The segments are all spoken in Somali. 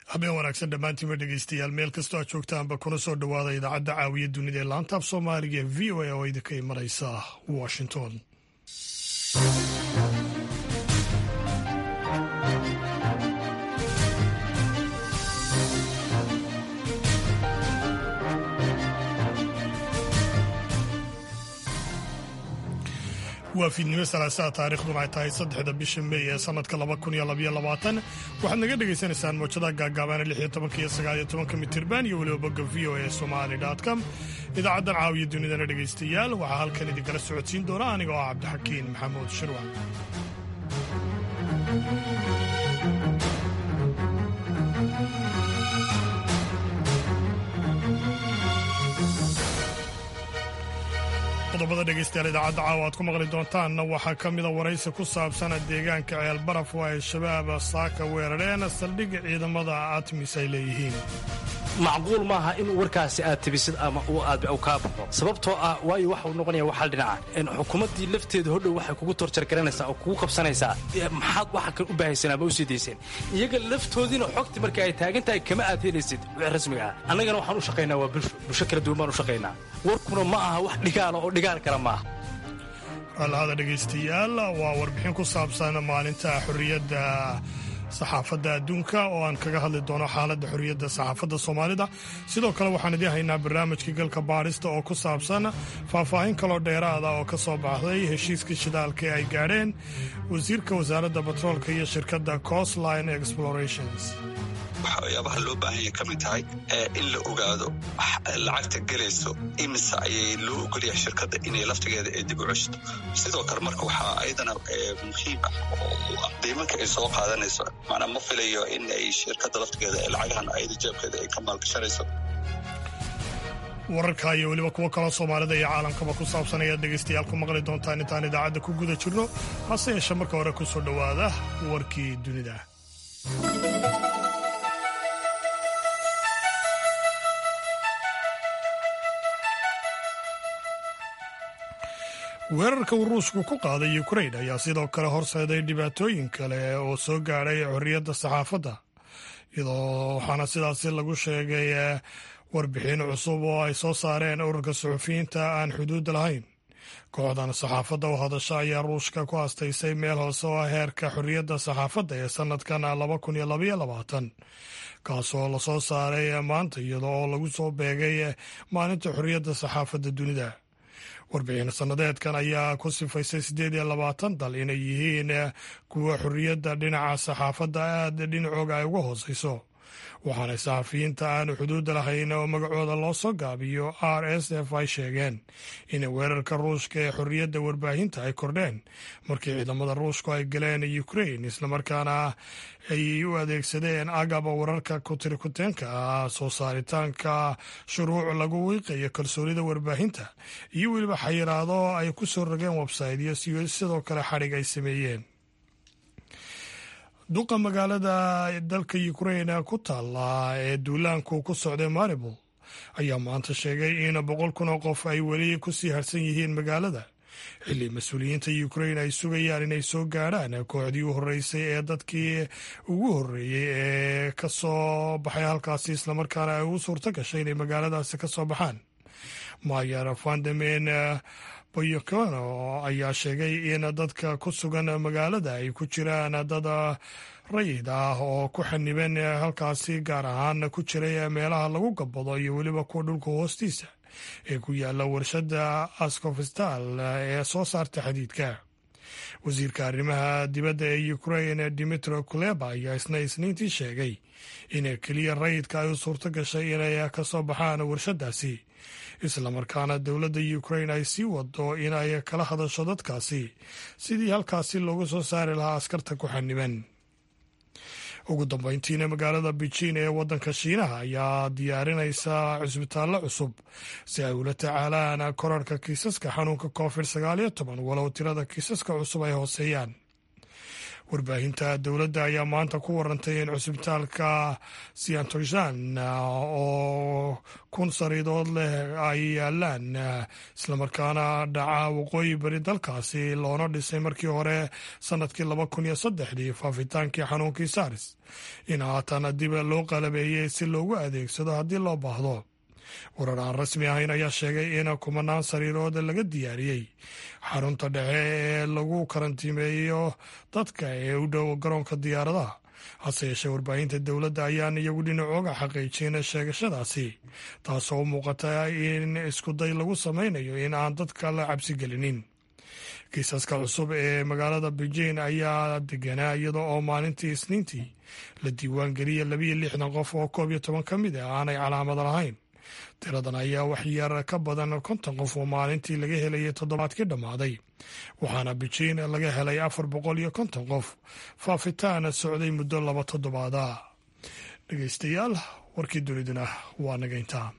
habeen wanaagsan dhammaantiinba dhegeystayaal meel kastoo aad joogtaanba kuna soo dhowaada idaacadda caawiya dunida ee laantaaf soomaaliga ee v o a oo idinka imanaysa washington. waa fiidnimo salaasaa taariikhduna ay tahay 3 bisha May ee sanadka 2022 waxaad naga dhegaysanaysaan mowjadaha gaagaaban 16 iyo 19 mitirban iyo weliba bogga voasomali.com. idaacaddan caawiya dunidana dhegaystayaal waxaa halkan idinkala socodsiin doona anigoo ah cabdixakiin maxamuud shirwan. qodobada dhegaystayaal idaacadda caawa aad ku maqli doontaanna waxaa ka mida waraysi ku saabsan deegaanka ceel baraf oo ay shabaab saaka weerareen saldhigga ciidamada ATMIS ay leeyihiin. macquul maaha in warkaasi aad tibisid ama aad kaa baxo sababtoo ah waayo waxa uu noqonaya waxal dhinaca in xukuumaddii lafteeda hodhow waxay kugu torjargaranaysaa oo kugu qabsanaysaa maxaad waxa kan u baahaysan ama u sii dayseen iyaga laftoodiina xogti marka ay taagan tahay kama aad helaysid wixii rasmiga ah annagana waxaan u shaqaynaa waa bulsho kala duwan baan u shaqaynaa warkuna ma aha wax dhigaala oo dhigaal kale maaha. alhada dhegaystayaal waa warbixin ku saabsan maalinta xorriyadda saxaafadda adduunka oo aan kaga hadli doono xaaladda xorriyadda saxaafadda soomaalida. sidoo kale waxaan idiin haynaa barnaamijkii galka baadhista oo ku saabsan faahfaahin kaloo dheeraada oo ka soo baxday heshiiska shidaalka ee ay gaadheen wasiirka wasaaradda batroolka iyo shirkadda Coastline Explorations. waxyaabaha loo baahan yahay ka mid tahay in la ogaado lacagta gelayso imise ayay loo ogolyahay shirkadda inay laftigeeda ee dib u ceshto. sidoo kale marka waxaa ayadana muhiim ah oo qiimanka ay soo qaadanayso macnaa ma filayo in ay shirkadda laftigeeda ee lacagahan ayada jeebkeeda ay ka maalgashanayso. wararka iyo weliba kuwo kaloo soomaalida iyo caalamkaba ku saabsan ayaad dhegaystayaal ku maqli doontaan intaan idaacadda ku guda jirno. hase yeeshee marka hore ku soo dhowaada warkii dunida. weerarka uu ruushku ku qaaday Ukraine ayaa sidoo kale horseeday dhibaatooyin kale oo soo gaadhay xorriyadda saxaafadda iyadoo waxaana sidaasi lagu sheegay warbixin cusub oo ay soo saareen ururka suxufiyiinta aan xuduud lahayn. kooxdan saxaafadda u hadasha ayaa ruushka ku aastaysay meel hoose oo heerka xorriyadda saxaafadda ee sanadkan 2022 kaasoo la soo saaray maanta iyadoo oo lagu soo beegay maalinta xorriyadda saxaafadda dunida. warbixin sannadeedkan ayaa ku sifaysay 28 dal inay yihiin kuwa xorriyadda dhinaca saxaafadda aad dhinacooga ay uga hoosayso waxaana saxafiyiinta aan xuduud lahayn oo magacooda loo soo gaabiyo RSF ay sheegeen in weerarka ruushka ee xorriyadda warbaahinta ay kordheen markii ciidamada ruushku ay galeen Ukraine islamarkaana ay u adeegsadeen agaba wararka kutirikuteenka ah soo saaritaanka shuruuc lagu wiiqayo kalsoonida warbaahinta iyo weliba xayiraado ay ku soo rogeen website-yo sidoo kale xadhig ay sameeyeen. duqa magaalada dalka Ukraine ku taala ee duulaanku ku socday Mariupol ayaa maanta sheegay in 100,000 oo qof ay weli ku sii harsan yihiin magaalada xilli mas-uuliyiinta Ukraine ay sugayaan inay soo gaadhaan kooxdii u horreysay ee dadkii ugu horreeyey ee ka soo baxay halkaasi islamarkaana ay ugu suurto gashay inay magaaladaasi ka soo baxaan. Mayor Vandemen Boyokano ayaa sheegay in dadka ku sugan magaalada ay ku jiraan dad rayid ah oo ku xaniban halkaasi gaar ahaan ku jiray meelaha lagu gabado iyo weliba kuwa dhulka hoostiisa ee ku yaala warshadda Azovstal ee soo saarta xadiidka. wasiirka arrimaha dibadda ee Ukraine Dmytro Kuleba ayaa isniintii sheegay in keliya rayidka ay u suurto gashay inay ka soo baxaan warshadaasi islamarkaana dowladda Ukraine ay sii wado in ay kala hadasho dadkaasi sidii halkaasi loogu soo saari lahaa askarta ku xaniban. ugu dambeyntiina magaalada Beijing ee waddanka Shiinaha ayaa diyaarinaysa cusbitaallo cusub si ay ula tacaalaan korarka kiisaska xanuunka COVID-19 walow tirada kiisaska cusub ay hooseeyaan. warbaahinta dowladda ayaa maanta ku warantay in cusbitaalka siantojan oo 1,000 sariidood leh ay yaalaan islamarkaana dhaca waqooyi bari dalkaasi loona dhisay markii hore sanadkii 2003 faafitaankii xanuunkii SARS in haatan dib loo qalabeeyey si loogu adeegsado haddii loo baahdo. warar aan rasmi ahayn ayaa sheegay in 10 sariirood laga diyaariyey xarunta dhexe ee lagu karantiimeeyo dadka ee u dhow garoonka diyaaradaha. hase yeeshee warbaahinta dowladda ayaan iyagu dhinacooga xaqiijin sheegashadaasi, taasoo u muuqata in iskuday lagu samaynayo in aan dadka la cabsi gelinin. kiisaska cusub ee magaalada beijing ayaa deganaa iyada oo maalintii isniintii la diiwaan geliyay 62 qof oo 11 ka mid ah aanay calaamad lahayn. tiradan ayaa wax yar ka badan 50 qof oo maalintii laga helayay toddobaadkii dhammaaday, waxaana beijing laga helay 450 qof faafitaan socday muddo 2 toddobaad ah. dhegeystayaal, warkii duniduna waa naga intaa.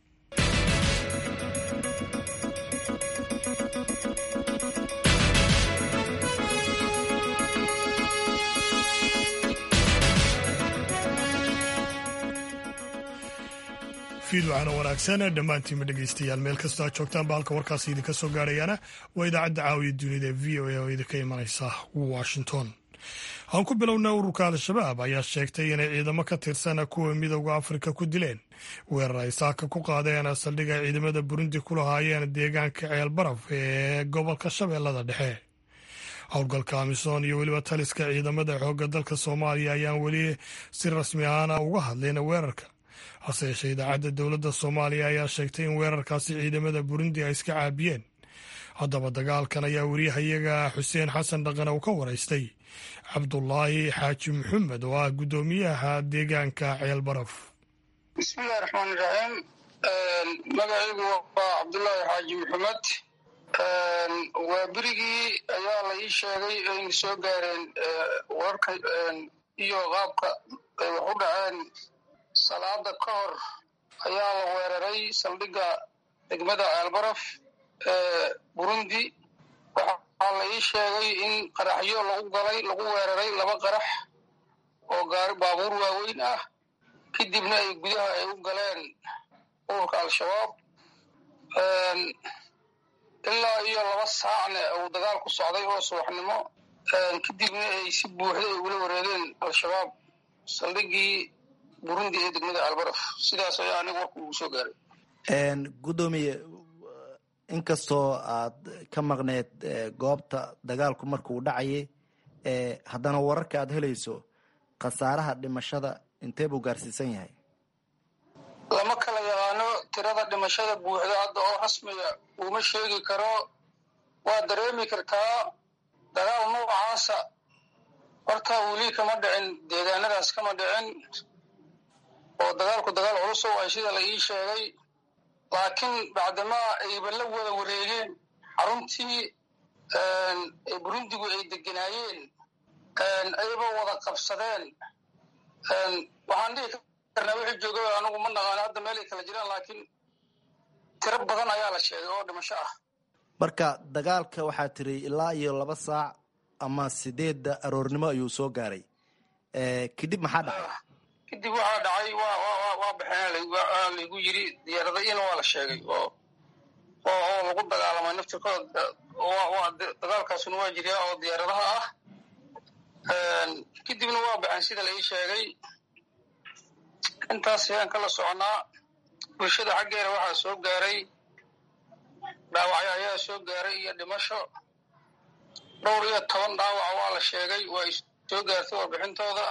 fiidwacana wanaagsan dhammaantiinma dhegeystayaal meel kastoo aad joogtaan ba halka warkaasi idinka soo gaarhayaana waa idaacadda caawiya dunida v o a oo idinka imanaysa washington. aan ku bilowna ururka al-shabaab ayaa sheegtay inay ciidamo ka tirsan kuwa midooda afrika ku dileen weerar ay saaka ku qaadeen saldhigga ciidamada burundi ku lahaayeen deegaanka ceel baraf ee gobolka shabeellada dhexe. howlgalka amisom iyo weliba taliska ciidamada xoogga dalka soomaaliya ayaan weli si rasmi ahaana uga hadlayn weerarka. hase yeeshee idaacadda dowladda soomaaliya ayaa sheegtay in weerarkaasi ciidamada burundi ay iska caabiyeen. haddaba dagaalkan ayaa wariyahayaga xuseen xasan dhaqan uu ka waraystay cabdulaahi xaaji maxamed oo ah guddoomiyaha deegaanka ceel baraf. bismillahi raxmaani raxiim. magacaygu waa cabdulaahi xaaji maxamed. waa berigii ayaa la ii sheegay ayna soo gaareen wararka iyo qaabka ay wax u dhaceen. salaada ka hor ayaa la weeraray saldhigga degmada ceelbaraf ee burundi. waxaa la ii sheegay in qaraxyo lagu weeraray 2 qarax oo gaari baabuur waaweyn ah, kadibna ay gudaha ay u galeen ururka al-shabaab. ilaa iyo 2 saacna uu dagaal ku socday oo subaxnimo, kadibna ay si buuxda ay ula wareegeen al-shabaab saldhiggii burundi ee degmada albaraf. sidaas ayaa aniga warku ugu soo gaaray. guddoomiye, inkastoo aad ka maqneed goobta dagaalku markuu dhacayay, haddana wararka aad helayso khasaaraha dhimashada intee buu gaarsiisan yahay? lama kala yaqaano tirada dhimashada buuxda hadda oo rasmiga uma sheegi karo. waa dareemi kartaa dagaal noocaasa horta weli kama dhicin, deegaanadaas kama dhicin, oo dagaalku dagaal culus oo ay sida la ii sheegay. laakiin bacdamaa ayba la wada wareegeen xaruntii ee burundigu ay deganaayeen, ayba wada qabsadeen. waxaan dhihi karnaa wixii jooga anigu ma naqaano hadda meel ay kala jiraan, laakiin tiro badan ayaa la sheegay oo dhimasho ah. marka dagaalka waxaa tiri ilaa iyo 2 saac ama 8 aroornimo ayuu soo gaaray. kadib maxaa dhacay? kadib waxaa dhacay waa baxeen laygu yiri diyaaradaina waa la sheegay oo lagu dagaalamay naftirkooda. dagaalkaasuna waa jiriyaa oo diyaaradaha ah. kadibna waa baxeen sida la ii sheegay. intaas ayaan kala soconaa. bulshada xaggeeda waxaa soo gaaray dhaawacyo ayaa soo gaaray iyo dhimasho. 12 dhaawaca waa la sheegay, waa soo gaartay warbixintooda.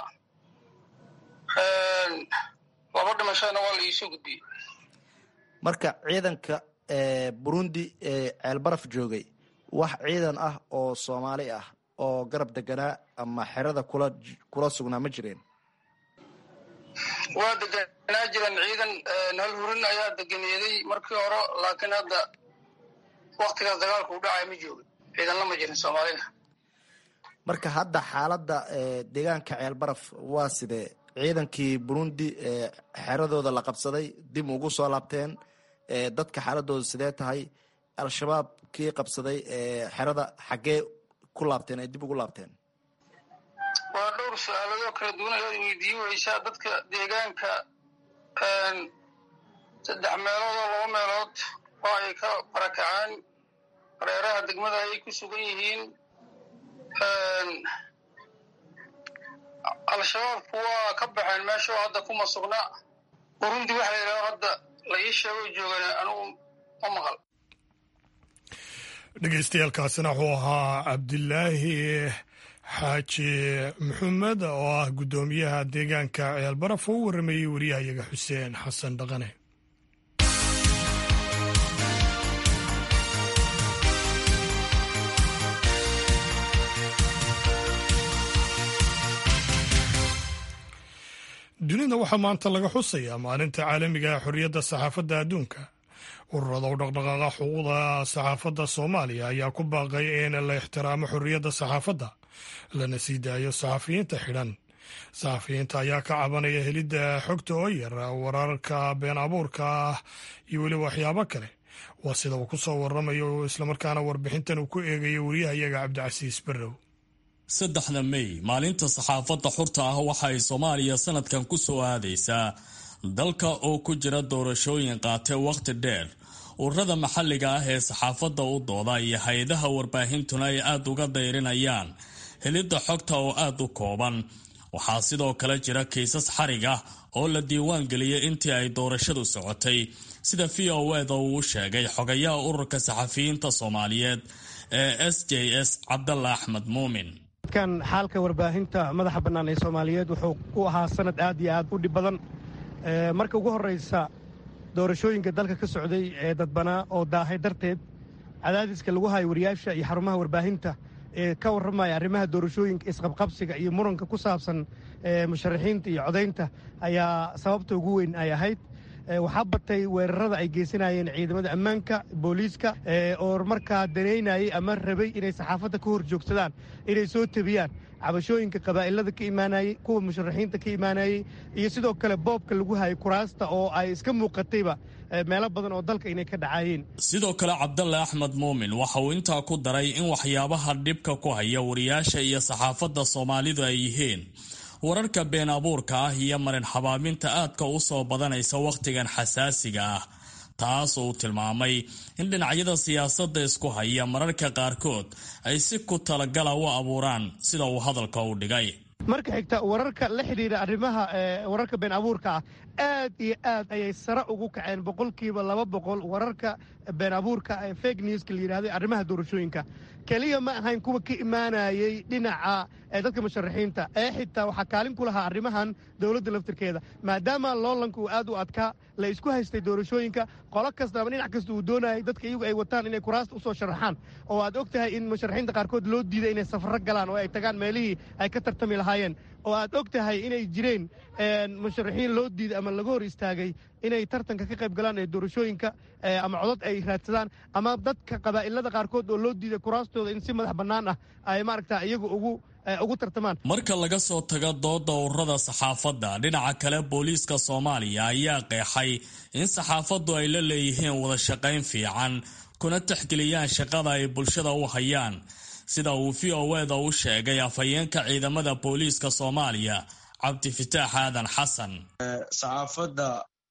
2 dhimashadana waa la iisoo gudbiyey. marka ciidanka burundi ee ceelbaraf joogay wax ciidan ah oo soomaali ah oo garab deganaa ama xerada kula sugnaa ma jireen? waa deganaa jiran ciidan. hal hurin ayaa deganeeday markii hore, laakiin hadda waktigaas dagaalku u dhacay ma joogin, ciidan lama jirin soomaalida. marka hadda xaaladda deegaanka ceelbaraf waa sidee? ciidankii burundi xeradooda la qabsaday dib ugu soo laabteen, dadka xaaladooda sidee tahay? al-shabaab kii qabsaday xerada xaggee ku laabteen ay dib ugu laabteen? waa dhowr su-aaladoo kala duwan ayaad weydiin weysaa dadka deegaanka 3 meelood oo 2 meelood oo ay ka barakaceen hareeraha degmada ayay ku sugan yihiin. al-shabaabku waa ka baxeen meesha oo hadda kuma sugna. burundi waxa la yidhaha hadda la ii sheego joogana anugu ma maqal. dhegeystayaaalkaasina wuxuu ahaa cabdilaahi xaaji maxamed oo ah guddoomiyaha deegaanka ceelbaraf oo u waramayey wariyahayaga xuseen xasan dhaqane. dunida waxaa maanta laga xusayaa maalinta caalamiga ee xorriyadda saxaafadda adduunka. ururada u dhaqdhaqaaqa xuquuqda saxaafadda soomaaliya ayaa ku baaqay in la ixtiraamo xorriyadda saxaafadda lana sii daayo saxafiyiinta xidhan. saxafiyiinta ayaa ka cabanaya helidda xogta oo yar, wararka been abuurka ah iyo weliba waxyaabo kale. waa sida uu ku soo waramayo islamarkaana warbixintan uu ku eegayo wariyahayaga cabdicasiis barrow. 3 May maalinta saxaafadda xurta ah waxa ay Soomaaliya sanadkan ku soo aadaysaa dalka oo ku jira doorashooyin qaatay waqti dheer. ururada maxalliga ah ee saxaafadda u dooda iyo hay'adaha warbaahintuna ay aad uga dayrinayaan helidda xogta oo aad u kooban. waxaa sidoo kale jira kiisas xarig ah oo la diiwaan geliyay intii ay doorashadu socotay, sida VOA-da uu sheegay xogayaha ururka saxafiyiinta Soomaaliyeed ee SJS Cabdalla Axmed Muumin. kan xaalka warbaahinta madaxa bannaan ee Soomaaliyeed wuxuu u ahaa sanad aad iyo aad u dhib badan. marka ugu horreysa doorashooyinka dalka ka socday ee dadbanaa oo daahay darteed cadaadiska lagu hayo wariyaasha iyo xarumaha warbaahinta ee ka warramaya arrimaha doorashooyinka isqabqabsiga iyo muranka ku saabsan musharaxiinta iyo codaynta ayaa sababta ugu weyn ay ahayd. waxaa batay weerarada ay geysanayeen ciidamada ammaanka booliiska oo markaa danaynayay ama rabay inay saxaafadda ka hor joogsadaan inay soo tebiyaan cabashooyinka qabaa'ilada ka imaanayey, kuwa musharaxiinta ka imaanayey, iyo sidoo kale boobka lagu hayay kuraasta oo ay iska muuqatayba meelo badan oo dalka inay ka dhacaayeen. sidoo kale Cabdalla Axmed Muumin waxa uu intaa ku daray in waxyaabaha dhibka ku haya wariyaasha iyo saxaafadda Soomaalidu ay yihiin wararka been abuurka ah iyo marin xabaaminta aadka u soo badanaysa wakhtigan xasaasiga ah. taas uu tilmaamay in dhinacyada siyaasadda isku haya mararka qaarkood ay si ku talagala u abuuraan sida uu hadalka u dhigay. marka xigta wararka la xidhiidha arrimaha wararka been abuurka ah aad iyo aad ayay sare ugu kaceen 200% wararka been abuurka ee fake newska la yidhahday arrimaha doorashooyinka. keliya ma ahayn kuwa ka imaanayay dhinaca dadka musharaxiinta ee xitaa waxaa kaalin ku lahaa arrimahan dowladda laftirkeeda, maadaama loolanka uu aad u adkaa, la isku haystay doorashooyinka, qolo kastaba dhinac kasta uu doonayay dadka iyagu ay wataan inay kuraasta usoo sharaxaan. oo aad og tahay in musharaxiinta qaarkood loo diiday inay safarro galaan oo ay tagaan meelihii ay ka tartami lahaayeen. oo aad og tahay inay jireen musharaxiin loo diiday ama laga hor istaagay inay tartanka ka qayb galaan ee doorashooyinka ama codad ay raadsadaan, ama dadka qabaa'ilada qaarkood oo loo diiday kuraastooda in si madax bannaan ah ay maaragta iyagu ugu tartamaan. marka laga soo tago dooda ururada saxaafadda, dhinaca kale booliiska Soomaaliya ayaa qeexay in saxaafaddu ay la leeyihiin wada shaqayn fiican kuna tixgeliyaan shaqada ay bulshada u hayaan, sida uu VOA-da u sheegay afhayeenka ciidamada booliiska Soomaaliya Cabdifitaax Aadan Xasan. saxaafadda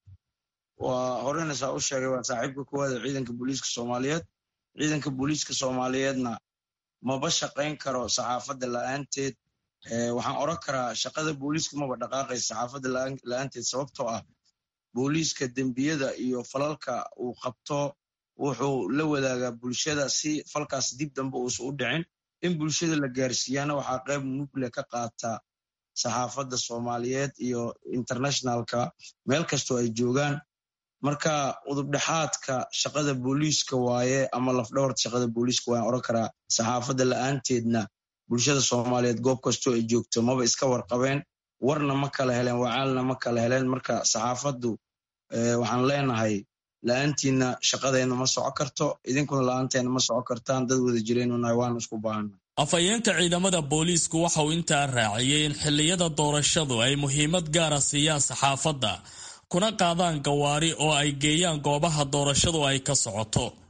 waa horena saa u sheegay waa saaxiibka koowaad ciidanka booliiska Soomaaliyeed. ciidanka booliiska Soomaaliyeedna maba shaqayn karo saxaafadda la'aanteed. waxaan oran karaa shaqada booliiska maba dhaqaaqaysa saxaafadda la'aanteed, sababtoo ah booliiska dembiyada iyo falalka uu qabto wuxuu la wadaagaa bulshada si falkaas dib dambe uusan u dhicin. in bulshada la gaarsiiyaana waxaa qayb mugle ka qaata saxaafadda Soomaaliyeed iyo internationalka meel kastoo ay joogaan. marka udubdhexaadka shaqada booliiska waaye ama lafdhabarta shaqada booliiska waan oran karaa. saxaafadda la'aanteedna bulshada Soomaaliyeed goob kastoo ay joogto maba iska warqabeen, warna ma kala heleen, wacaalna ma kala heleen. marka saxaafaddu waxaan leenahay la'aantiina shaqadeenna ma soco karto, idinkuna la'aanteena ma soco kartaan. dad wada jireenunahay waan isku baahana. afhayeenka ciidamada booliisku waxa uu intaa raaciyey in xilliyada doorashadu ay muhiimad gaara siiyaan saxaafadda kuna qaadaan gawaari oo ay geeyaan goobaha doorashadu ay ka socoto.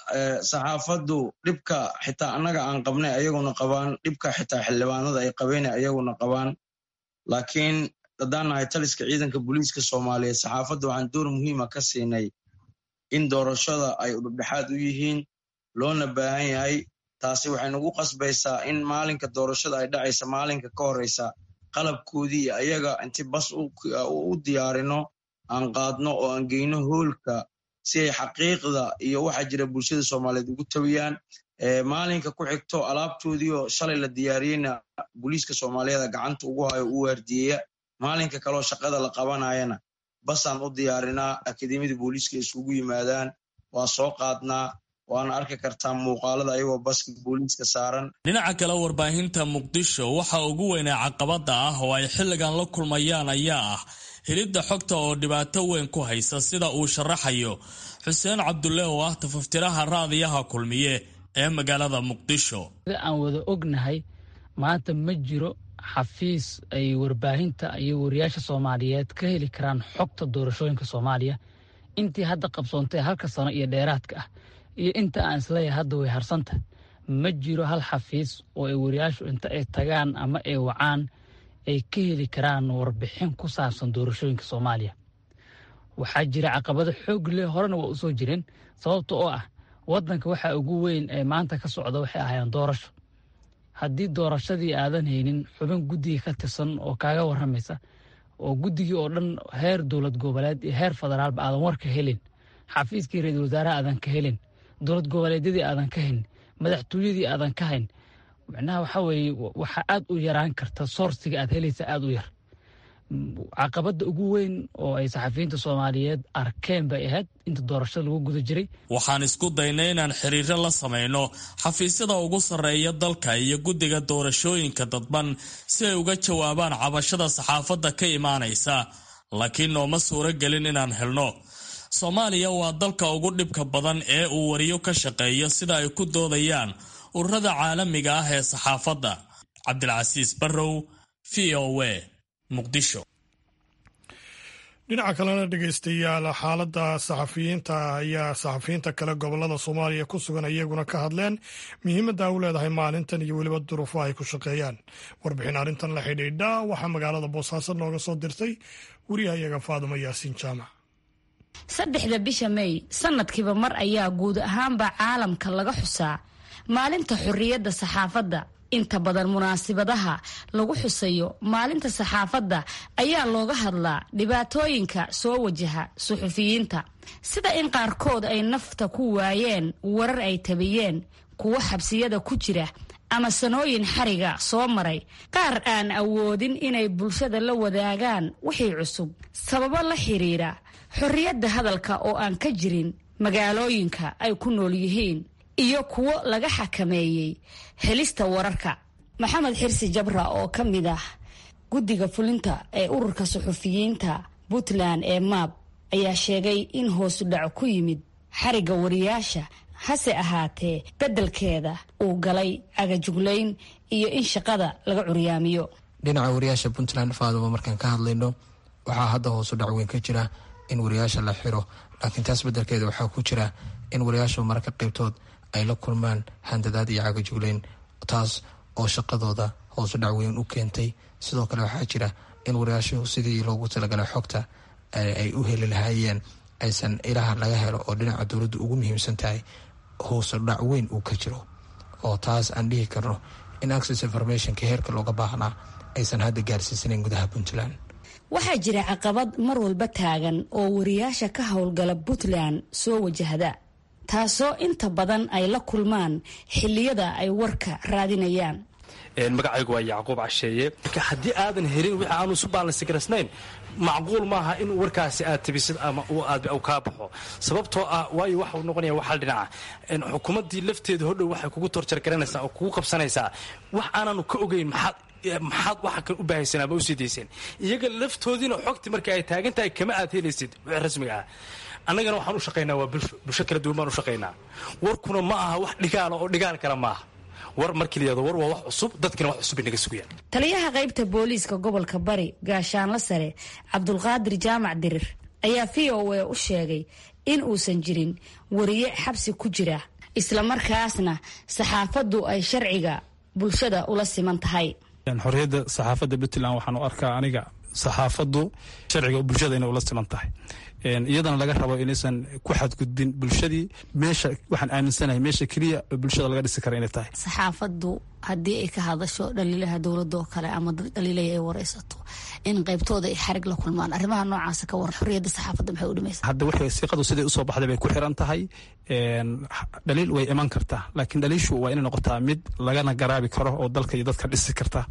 saxaafaddu dhibka xitaa annaga aan qabnay ayaguna qabaan, dhibka xitaa xildhibaanada ay qabeen ayaguna qabaan. laakiin haddaan nahay taliska ciidanka booliiska Soomaaliyeed, saxaafadda waxaan door muhiima ka siinay in doorashada ay udhexdhexaad u yihiin, loona baahan yahay. taasi waxay nagu qasbaysaa in maalinka doorashada ay dhacaysa maalinka ka horeysa qalabkoodii ayaga inti bas u diyaarino aan qaadno oo aan geyno hoolka si ay xaqiiqda iyo waxa jira bulshada Soomaaliyeed ugu tawiyaan. maalinka ku xigto alaabtoodii oo shalay la diyaariyeyna booliiska Soomaaliyeed gacanta ugu hayo u waardiyeya. maalinka kaloo shaqada la qabanayana basaan u diyaarinaa, akademiyada booliiska isugu yimaadaan, waa soo qaadnaa, waana arki kartaa muuqaalada ayagoo baska booliiska saaran. dhinaca kale warbaahinta Muqdisho waxa ugu weynaa caqabada ah oo ay xilligan la kulmayaan ayaa ah helidda xogta oo dhibaato weyn ku haysa, sida uu sharaxayo Xuseen Cabdulle oo ah tafaftiraha raadiyaha Kulmiye ee magaalada Muqdisho. aan wada ognahay maanta ma jiro xafiis ay warbaahinta iyo wariyaasha Soomaaliyeed ka heli karaan xogta doorashooyinka Soomaaliya intii hadda qabsoontay halka sano iyo dheeraadka ah iyo inta aan isleeyahay hadda way harsanta. ma jiro hal xafiis oo ay wariyaashu inta ay tagaan ama ay wacaan ay ka heli karaan warbixin ku saabsan doorashooyinka Soomaaliya. waxaa jira caqabado xoog leh, horena waa u soo jireen, sababta oo ah waddanka waxa ugu weyn ee maanta ka socda waxay ahaayeen doorasho. haddii doorashadii aadan haynin xubin guddiga ka tirsan oo kaaga warramaysa, oo guddigii oo dhan heer dowlad goboleed iyo heer federaalba aadan warka helin, xafiiskii ra-iisul wasaaraha aadan ka helin, dowlad goboleedyadii aadan ka hayn, madaxtooyadii aadan ka hayn, macnaha waxa weeye waxaa aad u yaraan karta soorsiga aad helaysa aad u yar. caqabada ugu weyn oo ay saxafiyiinta Soomaaliyeed arkeen bay ahayd inta doorashada lagu guda jiray. waxaan isku daynay inaan xiriiro la samayno xafiisyada ugu sarreeya dalka iyo guddiga doorashooyinka dadban si ay uga jawaabaan cabashada saxaafadda ka imaanaysa, laakiin nooma suuro gelin inaan helno. Soomaaliya waa dalka ugu dhibka badan ee uu wariyo ka shaqeeyo sida ay ku doodayaan ururada caalamiga ah ee saxaafadda. Cabdilcasiis Barrow, VOA, Muqdisho. dhinaca kalena dhegaystayaal, xaaladda saxafiyiinta ayaa saxafiyiinta kale gobolada Soomaaliya ku sugan iyaguna ka hadleen muhiimadda ay u leedahay maalintan iyo weliba duruufaha ay ku shaqeeyaan. warbixin arrintan la xidhiidha waxaa magaalada Boosaaso nooga soo dirtay wariyahayaga Faadumo Yaasiin Jaamac. 3 bisha May sanadkiiba mar ayaa guud ahaanba caalamka laga xusaa maalinta xurriyadda saxaafadda. inta badan munaasabadaha lagu xusayo maalinta saxaafadda ayaa looga hadlaa dhibaatooyinka soo wajaha suxufiyiinta, sida in qaarkood ay nafta ku waayeen warar ay tabiyeen, kuwa xabsiyada ku jira ama sanooyin xariga soo maray, qaar aan awoodin inay bulshada la wadaagaan wixii cusub sababo la xiriira xorriyadda hadalka oo aan ka jirin magaalooyinka ay ku nool yihiin, iyo kuwo laga xakameeyey helista wararka. Maxamed Xirsi Jabra oo ka mid ah guddiga fulinta ee ururka suxufiyiinta Puntland ee MAP ayaa sheegay in hoos u dhac ku yimid xariga wariyaasha, hase ahaatee beddelkeeda uu galay cagajuglayn iyo in shaqada laga curyaamiyo. dhinaca wariyaasha Puntland Faadumo, markaan ka hadlayno waxaa hadda hoos u dhac weyn ka jira in wariyaasha la xiro, laakiin taas beddelkeeda waxaa ku jira in wariyaashu mararka qaybtood ay la kulmaan handadaad iyo cagajuglayn, taas oo shaqadooda hoos u dhac weyn u keentay. sidoo kale waxaa jira in wariyaashu sidii loogu talagalay xogta ay u heli lahaayeen aysan ilaha laga helo oo dhinaca dowladda ugu muhiimsan tahay hoos u dhac weyn uu ka jiro, oo taas aan dhihi karno in access informationka heerka looga baahnaa aysan hadda gaarsiisanayn gudaha Puntland. waxaa jira caqabad mar walba taagan oo wariyaasha ka howlgala Puntland soo wajahda, taasoo inta badan ay la kulmaan xilliyada ay warka raadinayaan. magacaygu waa Yacquub Casheeye. haddii aadan helin wixii aanu isu baalansi garasnayn, macquul maaha in warkaasi aad tabisid ama aad kaa baxo, sababtoo ah waayo waxa uu noqonaya wax hal dhinaca. xukuumaddii lafteeda hodhow waxay kugu torjargaranaysaa oo kugu qabsanaysaa wax aanaanu ka ogeyn. maxaad waxa kan u baahaysan ama u sii dayseen? iyaga laftoodiina xogtii marka ay taagan tahay kama aad helaysid wixii rasmiga ah. annagana waxaan u shaqaynaa waa bulsho kala duwan baan u shaqaynaa. warkuna ma aha wax dhigaala oo dhigaal kale maaha. war markii la yidhahdo war waa wax cusub, dadkina wax cusub bay naga sugayaan. taliyaha qaybta booliiska gobolka Bari gaashaanle sare Cabdulqaadir Jaamac Dirir ayaa VOA u sheegay in uusan jirin wariye xabsi ku jira islamarkaasna saxaafaddu ay sharciga bulshada ula siman tahay. xorriyadda saxaafadda Puntland waxaan u arkaa aniga saxaafaddu sharciga bulshada inay ula siman tahay, iyadana laga rabo inaysan ku xadgudbin bulshadii. meesha waxaan aaminsanahay meesha keliya bulshada laga dhisi kara inay tahay saxaafaddu haddii ay ka hadasho dhaliilaha dowladda oo kale ama dad dhaliilaya ay wareysato in qaybtooda ay xarig la kulmaan. arrimaha noocaasa ka waran xorriyadda saxaafadda maxay u dhimaysaa? hadda waxay siiqadu siday usoo baxday bay ku xiran tahay. dhaliil way iman kartaa, laakiin dhaliishu waa inay noqotaa mid lagana garaabi karo oo dalka iyo dadka dhisi karta.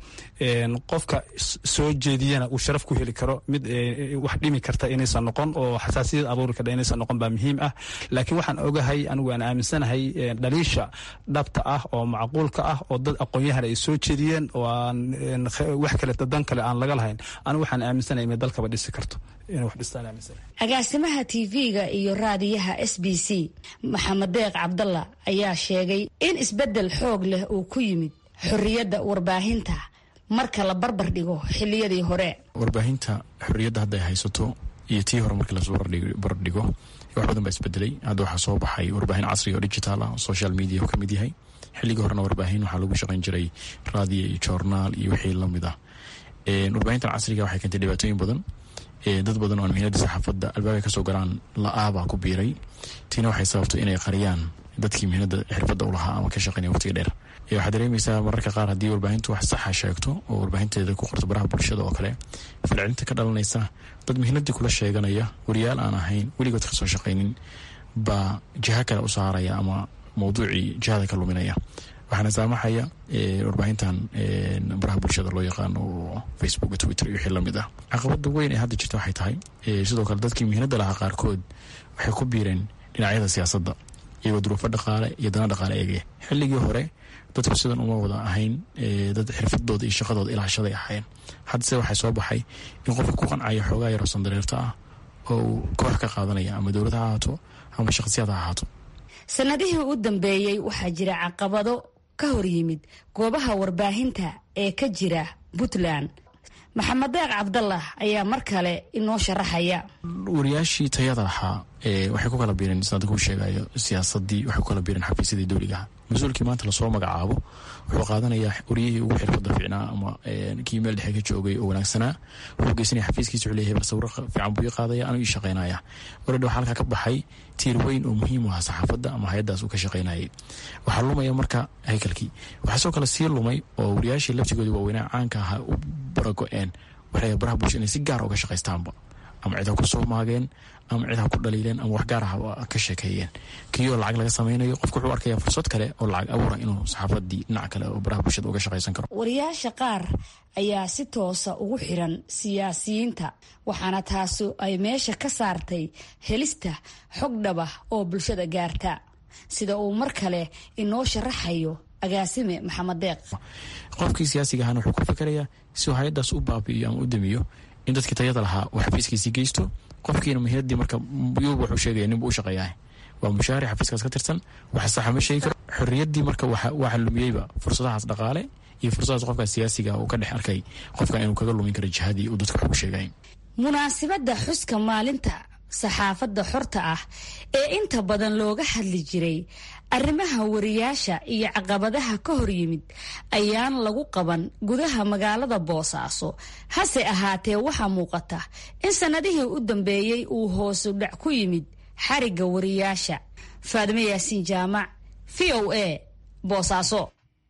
qofka soo jeediyana uu sharaf ku heli karo. mid wax dhimi karta inaysan noqon oo xasaasiyad abuuri karta inaysan noqon baa muhiim ah. laakiin waxaan ogahay anigu aan aaminsanahay dhaliisha dhabta ah oo macquulka ah oo dad aqoon-yahan ay soo jeediyeen oo aan wax kale dadan kale aan laga lahayn, anigu waxaan aaminsanahay inay dalkaba dhisi karto inay wax dhistaan aaminsanahay. agaasimaha TV-ga iyo raadiyaha SBC Maxamed Deeq Cabdalla ayaa sheegay in isbedel xoog leh uu ku yimid xorriyadda warbaahinta marka la barbar dhigo xilliyadii hore. warbaahinta xorriyadda hadda ay haysato iyo tii hore markii la soo barbardhigo wax badan baa isbedelay. hadda waxaa soo baxay warbaahin casriga oo digital ah, social media ka mid yahay. xilligii horena warbaahin waxaa lagu shaqayn jiray raadiyo iyo joornaal iyo wixii lamid ah. warbaahintan casriga waxay keentay dhibaatooyin badan. dad badan oo mihnada saxaafadda albaabay kasoo galaan la-aabaa ku biiray. tiina waxay sababtay inay qariyaan dadkii mihnada xirfadda u lahaa ama ka shaqaynaya waqtiga dheer. waxaad dareemaysaa mararka qaar haddii warbaahintu wax saxa sheegto oo warbaahinteeda ku qorto baraha bulshada oo kale, falcelinta ka dhalanaysa dad mihnadii kula sheeganaya wariyaal aan ahayn weligood kasoo shaqaynin baa jiha kale u saaraya ama mawduucii jihada ka luminaya. waxaana saamaxaya warbaahintan baraha bulshada loo yaqaano oo Facebook, Twitter iyo wixii lamid ah. caqabada weyn ee hadda jirta waxay tahay sidoo kale dadkii mihnada lahaa qaarkood waxay ku biireen dhinacyada siyaasadda iyagoo duruufo dhaqaale iyo dana dhaqaale eegaya. xilligii hore dadku sidan uma wada ahayn, dad xirfadooda iyo shaqadooda ilaashaday ahayn. haddase waxay soo baxay in qofka ku qancaya xoogaa yaroo sandareerta ah oo uu koox ka qaadanaya ama dowlad ha ahaato ama shakhsiyaad ha ahaato. sanadihii u dambeeyey waxaa jira caqabado ka hor yimid goobaha warbaahinta ee ka jira Puntland. Maxamed Deeq Cabdalla ayaa mar kale inoo sharaxaya. wariyaashii tayada lahaa waxay ku kala biireen sida uu sheegayo siyaasadii, waxay ku kala biireen xafiisyadii dowliga. mas-uulkii maanta lasoo magacaabo wuxuu qaadanayaa wariyihii ugu xirfadda fiicnaa ama kii meel dhexe ka joogay oo wanaagsanaa, wuxuu geysanaya xafiiskiisa, wuxuu leeyahay sawir fiican buu ii qaadaya, anuu ii shaqaynaya. waradha waxaa halkaa ka baxay tiir weyn oo muhiim u ah saxaafadda ama hay-addaas uu ka shaqaynayay. waxaa lumaya marka haykalkii. waxaa soo kale sii lumay oo wariyaashii laftigoodii waaweynaa caanka ahaa u barago-een waxay baraha bulshada inay si gaar uga shaqaystaanba, ama cid ha ku soo maageen ama cid ha ku dhaliileen ama wax gaar ah ka sheekeeyeen. kiyoo lacag laga samaynayo qofku wuxuu arkayaa fursad kale oo lacag abuura inuu saxaafadii dhinac kale oo baraha bulshada uga shaqaysan karo. wariyaasha qaar ayaa si toosa ugu xiran siyaasiyiinta, waxaana taasi ay meesha ka saartay helista xog dhab ah oo bulshada gaarta, sida uu mar kale inoo sharaxayo agaasime Maxamed Deeq. qofkii siyaasiga ahana wuxuu ku fikirayaa si uu hay-addaas u baabi'iyo ama u damiyo in dadkii tayada lahaa uu xafiiskiisii geysto. qofkiina mihnadii marka yuu wuxuu sheegaya ninbuu u shaqeeyaa, waa mushaari xafiiskaas ka tirsan, wax saxa ma sheegi karo. xorriyaddii marka waxa lumiyeyba fursadahaas dhaqaale iyo fursadahaas qofka siyaasiga uu ka dhex arkay qofkan inuu kaga lumin karo jihadii uu dadka wax u sheegay. munaasabadda xuska maalinta saxaafadda xorta ah ee inta badan looga hadli jiray arrimaha wariyaasha iyo caqabadaha ka hor yimid ayaan lagu qaban gudaha magaalada Boosaaso. hase ahaatee waxaa muuqata in sanadihii u dambeeyey uu hoos u dhac ku yimid xariga wariyaasha. Faadime Yaasiin Jaamac, VOA, Boosaaso.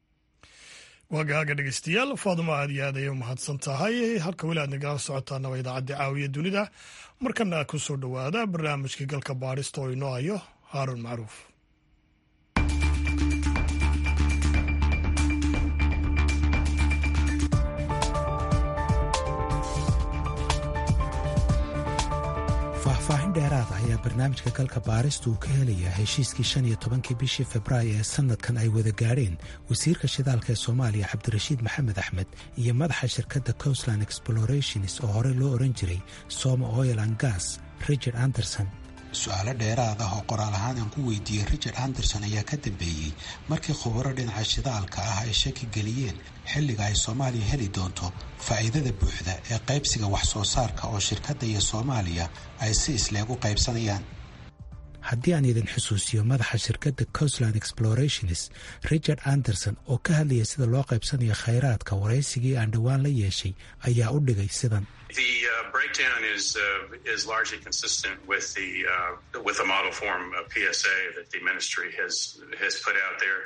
waagaaga dhegeystayaal, Faadimo aad iyo aad ayay u mahadsan tahay. halka weli aad nagala socotaana waa idaacadda caawiya dunida. markana ku soo dhowaada barnaamijka galka baadhista oo inoo hayo Haaruun Macruuf. faahfaahin dheeraad ah ayaa barnaamijka galka baarista uu ka helayaa heshiiskii 15 bishii Febraayo ee sanadkan ay wada gaadheen wasiirka shidaalka ee Soomaaliya Cabdirashiid Maxamed Axmed iyo madaxa shirkadda Coastline Explorations oo hore loo oran jiray Soma Oil and Gas Richard Anderson. su-aalo dheeraad ah oo qoraal ahaan aan ku weydiiyey Richard Anderson ayaa ka dambeeyey markii khubaro dhinaca shidaalka ah ay shaki geliyeen xilliga ay Soomaaliya heli doonto faa'iidada buuxda ee qaybsiga wax soo saarka oo shirkadda iyo Soomaaliya ay si isleeg u qaybsanayaan. haddii aan idin xusuusiyo madaxa shirkadda coastland explorations richard anderson oo ka hadlaya sida loo qaybsanayo khayraadka waraysigii aan dhowaan la yeeshay ayaa u dhigay sidan. The breakdown is largely consistent with the model form PSA that the ministry has put out there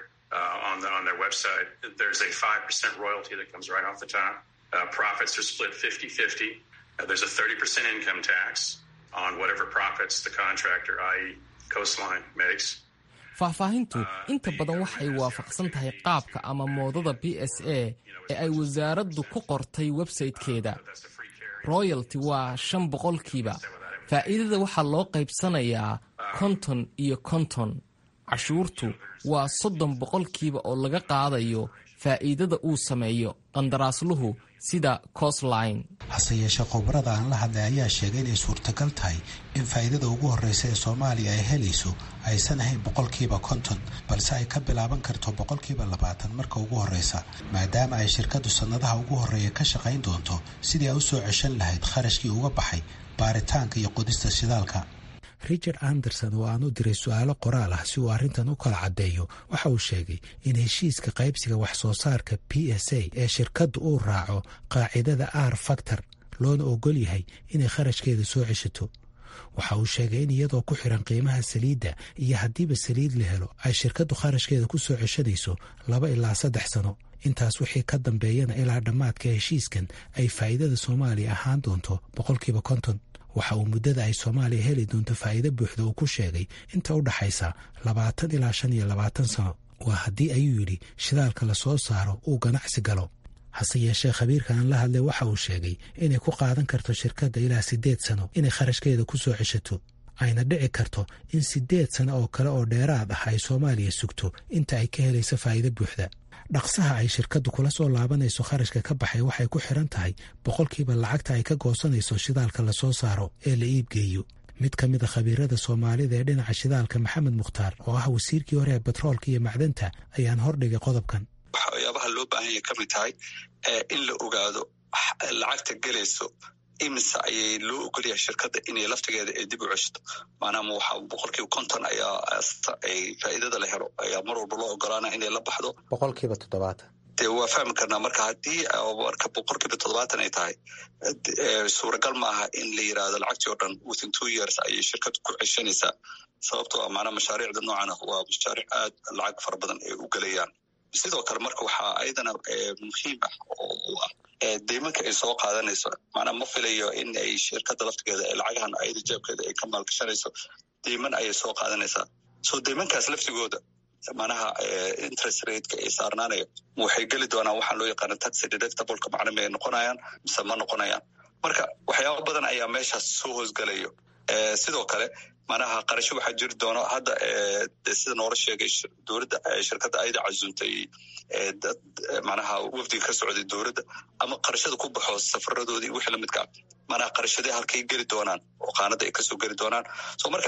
on their website. There's a 5% royalty that comes right off the top. Profits are split 50-50. There's a 30% income tax on whatever profits the contractor, i.e. Coastline, makes. faahfaahintu inta badan waxay waafaqsan tahay qaabka ama moodada PSA ee ay wasaaraddu ku qortay websaytekeeda. royalty waa 5%. faa'iidada waxaa loo qaybsanayaa 50 iyo 50. cashuurtu waa 30% oo laga qaadayo faa'iidada uu sameeyo qandaraasluhu sida Coastline. hase yeeshee khubarada aan la hadlay ayaa sheegay inay suurtagal tahay in faa'iidada ugu horreysa ee Soomaaliya ay helayso aysan ahayn 50%, balse ay ka bilaaban karto 20% marka ugu horreysa, maadaama ay shirkadu sanadaha ugu horreeya ka shaqayn doonto sidii ay u soo ceshan lahayd kharashkii uga baxay baaritaanka iyo qodista shidaalka. richard anderson oo aan u diray su'aalo qoraal ah si uu arrintan u kala caddeeyo waxa uu sheegay in heshiiska qaybsiga wax soo saarka PSA ee shirkaddu uu raaco qaacidada R factor loona ogol yahay inay kharashkeeda soo ceshato. waxa uu sheegay in iyadoo ku xiran qiimaha saliidda iyo haddiiba saliid la helo ay shirkaddu kharashkeeda ku soo ceshanayso 2 ilaa 3 sano. intaas wixii ka dambeeyana ilaa dhammaadka heshiiskan ay faa'iidada Soomaaliya ahaan doonto 50%. waxa uu muddada ay Soomaaliya heli doonto faa'iido buuxda uu ku sheegay inta u dhaxaysa 20 ilaa 25 sano. waa haddii ayuu yidhi shidaalka la soo saaro uu ganacsi galo. hase yeeshee khabiirkan la hadlay waxa uu sheegay inay ku qaadan karto shirkadda ilaa 8 sano inay kharashkeeda ku soo ceshato, ayna dhici karto in 8 sano oo kale oo dheeraad ah ay Soomaaliya sugto inta ay ka helayso faa'iido buuxda. dhaqsaha ay shirkaddu kula soo laabanayso kharashka ka baxay waxay ku xiran tahay 100% lacagta ay ka goosanayso shidaalka la soo saaro ee la iibgeeyo. mid ka mid a khabiirada Soomaalida ee dhinaca shidaalka Maxamed Mukhtaar oo ah wasiirkii hore ee batroolka iyo macdanta ayaan hordhigay qodobkan. waxyaabaha loo baahan yahay ka mid tahay in la ogaado lacagta gelayso imise ayay loo ogolyahay shirkadda inay laftigeeda ay dib u ceshto. maanaama waxa 50% ayaa ay faa'iidada la helo ayaa mar walba loo ogolaana inay la baxdo 70%. dee waa fahmi karnaa marka haddii marka 70% ay tahay suuragal maaha in la yidhaahdo lacagtii oo dhan within 2 years ayay shirkaddu ku ceshanaysaa. sababtoo ah maanaa mashaariicda noocan ah waa mashaariic aad lacag fara badan ay u gelayaan. sidoo kale marka waxaa ayadana muhiim ah oo u ah deymanka ay soo qaadanayso. maanaa ma filayo in ay shirkadda laftigeeda lacagahan ayada jeebkeeda ay ka maalgashanayso, deyman ayay soo qaadanaysaa. so deymankaas laftigooda manaha interest rateka ay saarnaanayo waxay geli doonaan waxaan loo yaqaana tax deductibleka macna may noqonayaan mise ma noqonayaan. marka waxyaabo badan ayaa meeshaas soo hoosgalayo. sidoo kale manaha qarasho waxaa jiri doono hadda sida noola sheegay dowladda shirkadda ayada casuuntay dad manaha wafdiga ka socday dowladda ama qarashada ku baxo safaradoodii wixii lamidka manaha qarashadii halkay geli doonaan oo qaanada ay kasoo geli doonaan. so marka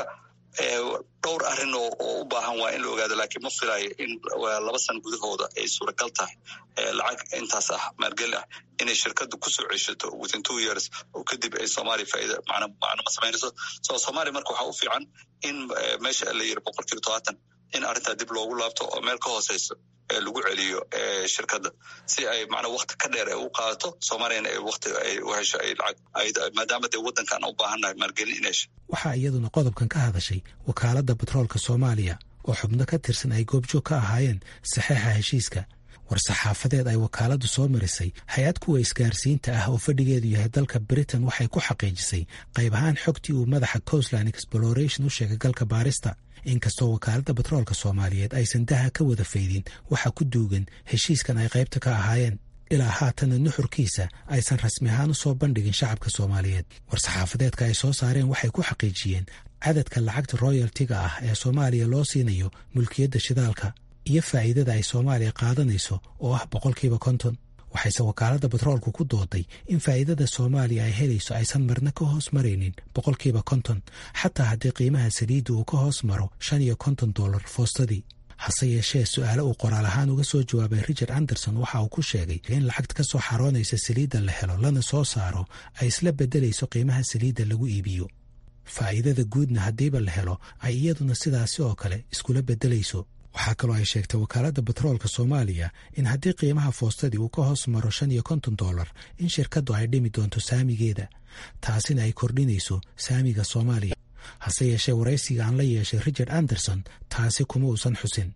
dhowr arrin oo u baahan waa in la ogaado, laakiin ma filayo in 2 sano gudahooda ay suuragal tahay lacag intaas ah maalgeli ah inay shirkaddu ku soo ceshato within 2 years oo kadib ay Soomaaliya faa'iido macna ma samaynayso. so Soomaaliya marka waxaa u fiican in meesha la yiri 70% in arrintaa dib loogu laabto oo meel ka hooseyso lagu celiyo shirkadda si ay macna waqti ka dheer ay u qaadato Soomaaliyana ay waqti ay u hesho ay lacag maadaama dee waddankan u baahannahay maalgelin in hesho. waxaa iyaduna qodobkan ka hadashay wakaaladda batroolka Soomaaliya oo xubno ka tirsan ay goobjoog ka ahaayeen saxiixa heshiiska. war-saxaafadeed ay wakaaladdu soo marisay hay-ad kuwa isgaarsiinta ah oo fadhigeedu yahay dalka Britain waxay ku xaqiijisay qayb ahaan xogtii uu madaxa Coastline Exploration u sheegay galka baarista. inkastoo wakaaladda batroolka Soomaaliyeed aysan daha ka wada faydin waxa ku duugan heshiiskan ay qaybta ka ahaayeen. ilaa haatana nuxurkiisa aysan rasmi ahaan u soo bandhigin shacabka Soomaaliyeed. war-saxaafadeedka ay soo saareen waxay ku xaqiijiyeen cadadka lacagta royaltiga ah ee Soomaaliya loo siinayo mulkiyadda shidaalka iyo faa'iidada ay Soomaaliya qaadanayso oo ah 50%. waxayse wakaaladda batroolku ku dooday in faa'iidada Soomaaliya ay helayso aysan marna ka hoos maraynin 50%, xataa haddii qiimaha saliidda uu ka hoos maro $50 foostadii. hase yeeshee su'aalo uu qoraal ahaan uga soo jawaabay Richard Anderson waxa uu ku sheegay in lacagta ka soo xaroonaysa saliidda la helo lana soo saaro ay isla beddelayso qiimaha saliidda lagu iibiyo. faa'iidada guudna haddiiba la helo ay iyaduna sidaasi oo kale iskula beddelayso. waxaa kaloo ay sheegtay wakaaladda batroolka soomaaliya in haddii qiimaha foostadii uu ka hoos maro $50 in shirkaddu ay dhimi doonto saamigeeda, taasina ay kordhinayso saamiga soomaaliya. hase yeeshee waraysiga aan la yeeshay Richard Anderson taasi kuma uusan xusin.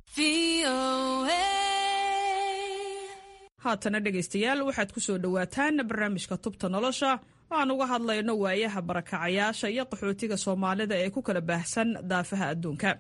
haatana dhegaystayaal waxaad ku soo dhowaataan barnaamijka tubta nolosha aan uga hadlayno waayaha barakacayaasha iyo qaxootiga soomaalida ee ku kala baahsan daafaha adduunka.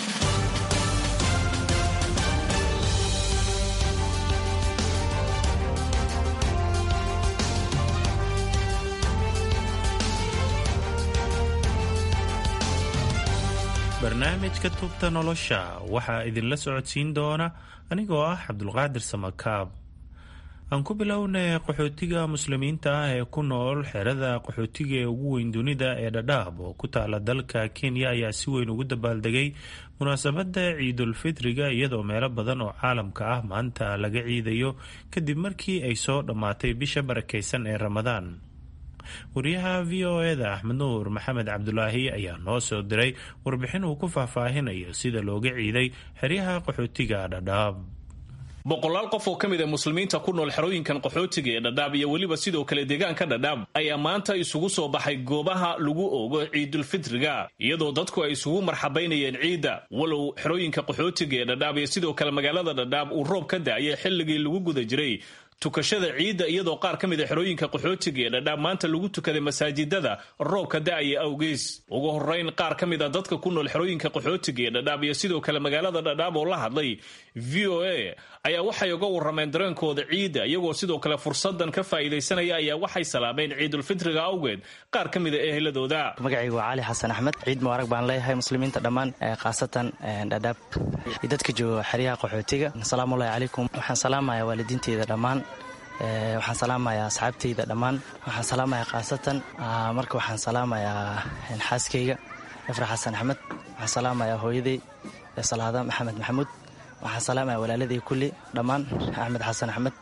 barnaamijka tubta nolosha waxaa idinla socodsiin doona anigoo ah cabdulqaadir samakaab. aan ku bilownay qaxootiga muslimiinta ah ee ku nool xerada qaxootiga ee ugu weyn dunida ee Dadaab oo ku taala dalka Kenya ayaa si weyn ugu dabaaldegay munaasabada ciidulfitriga iyadoo meelo badan oo caalamka ah maanta laga ciidayo kadib markii ay soo dhammaatay bisha barakeysan ee Ramadaan. wariyaha VOA-da Axmed Nuur Maxamed Cabdulaahi ayaa noo soo diray warbixin uu ku faahfaahinayo sida looga ciiday xeryaha qaxootiga Dadaab. boqolaal qof oo ka mid ah muslimiinta ku nool xerooyinkan qaxootiga ee Dadaab iyo weliba sidoo kale deegaanka Dadaab ayaa maanta isugu soo baxay goobaha lagu oogo ciidulfitriga iyadoo dadku ay isugu marxabaynayeen ciida. walow xerooyinka qaxootiga ee Dadaab iyo sidoo kale magaalada Dadaab uu roob ka da'ay xilligii lagu guda jiray tukashada ciida iyadoo qaar ka mid ah xerooyinka qaxootiga ee Dadaab maanta lagu tukaday masaajidada roobka da'aya awgees. ugu horeyn qaar ka mid ah dadka ku nool xerooyinka qaxootiga ee Dadaab iyo sidoo kale magaalada Dadaab oo la hadlay VOA ayaa waxay uga warrameen dareenkooda ciida iyagoo sidoo kale fursadan ka faa'iideysanaya ayaa waxay salaameen ciidulfitriga awgeed qaar ka mid ah eheladooda. magacaygu waa Cali Xasan Axmed. ciid mubarak baan leeyahay muslimiinta dhammaan khaasatan Dadaab iyo dadka jooga xeryaha qaxootiga. assalaamu alaykum. waxaan salaamayaa waalidiinteyda dhammaan, waxaan salaamayaa asxaabteyda dhammaan, waxaan salaamayaa khaasatan marka waxaan salaamayaa xaaskeyga Ifra Xasan Axmed, waxaan salaamayaa hooyaday Salaada Maxamed Maxamuud, waxaan salaamayaa walaaladii kulli dhammaan Axmed Xasan Axmed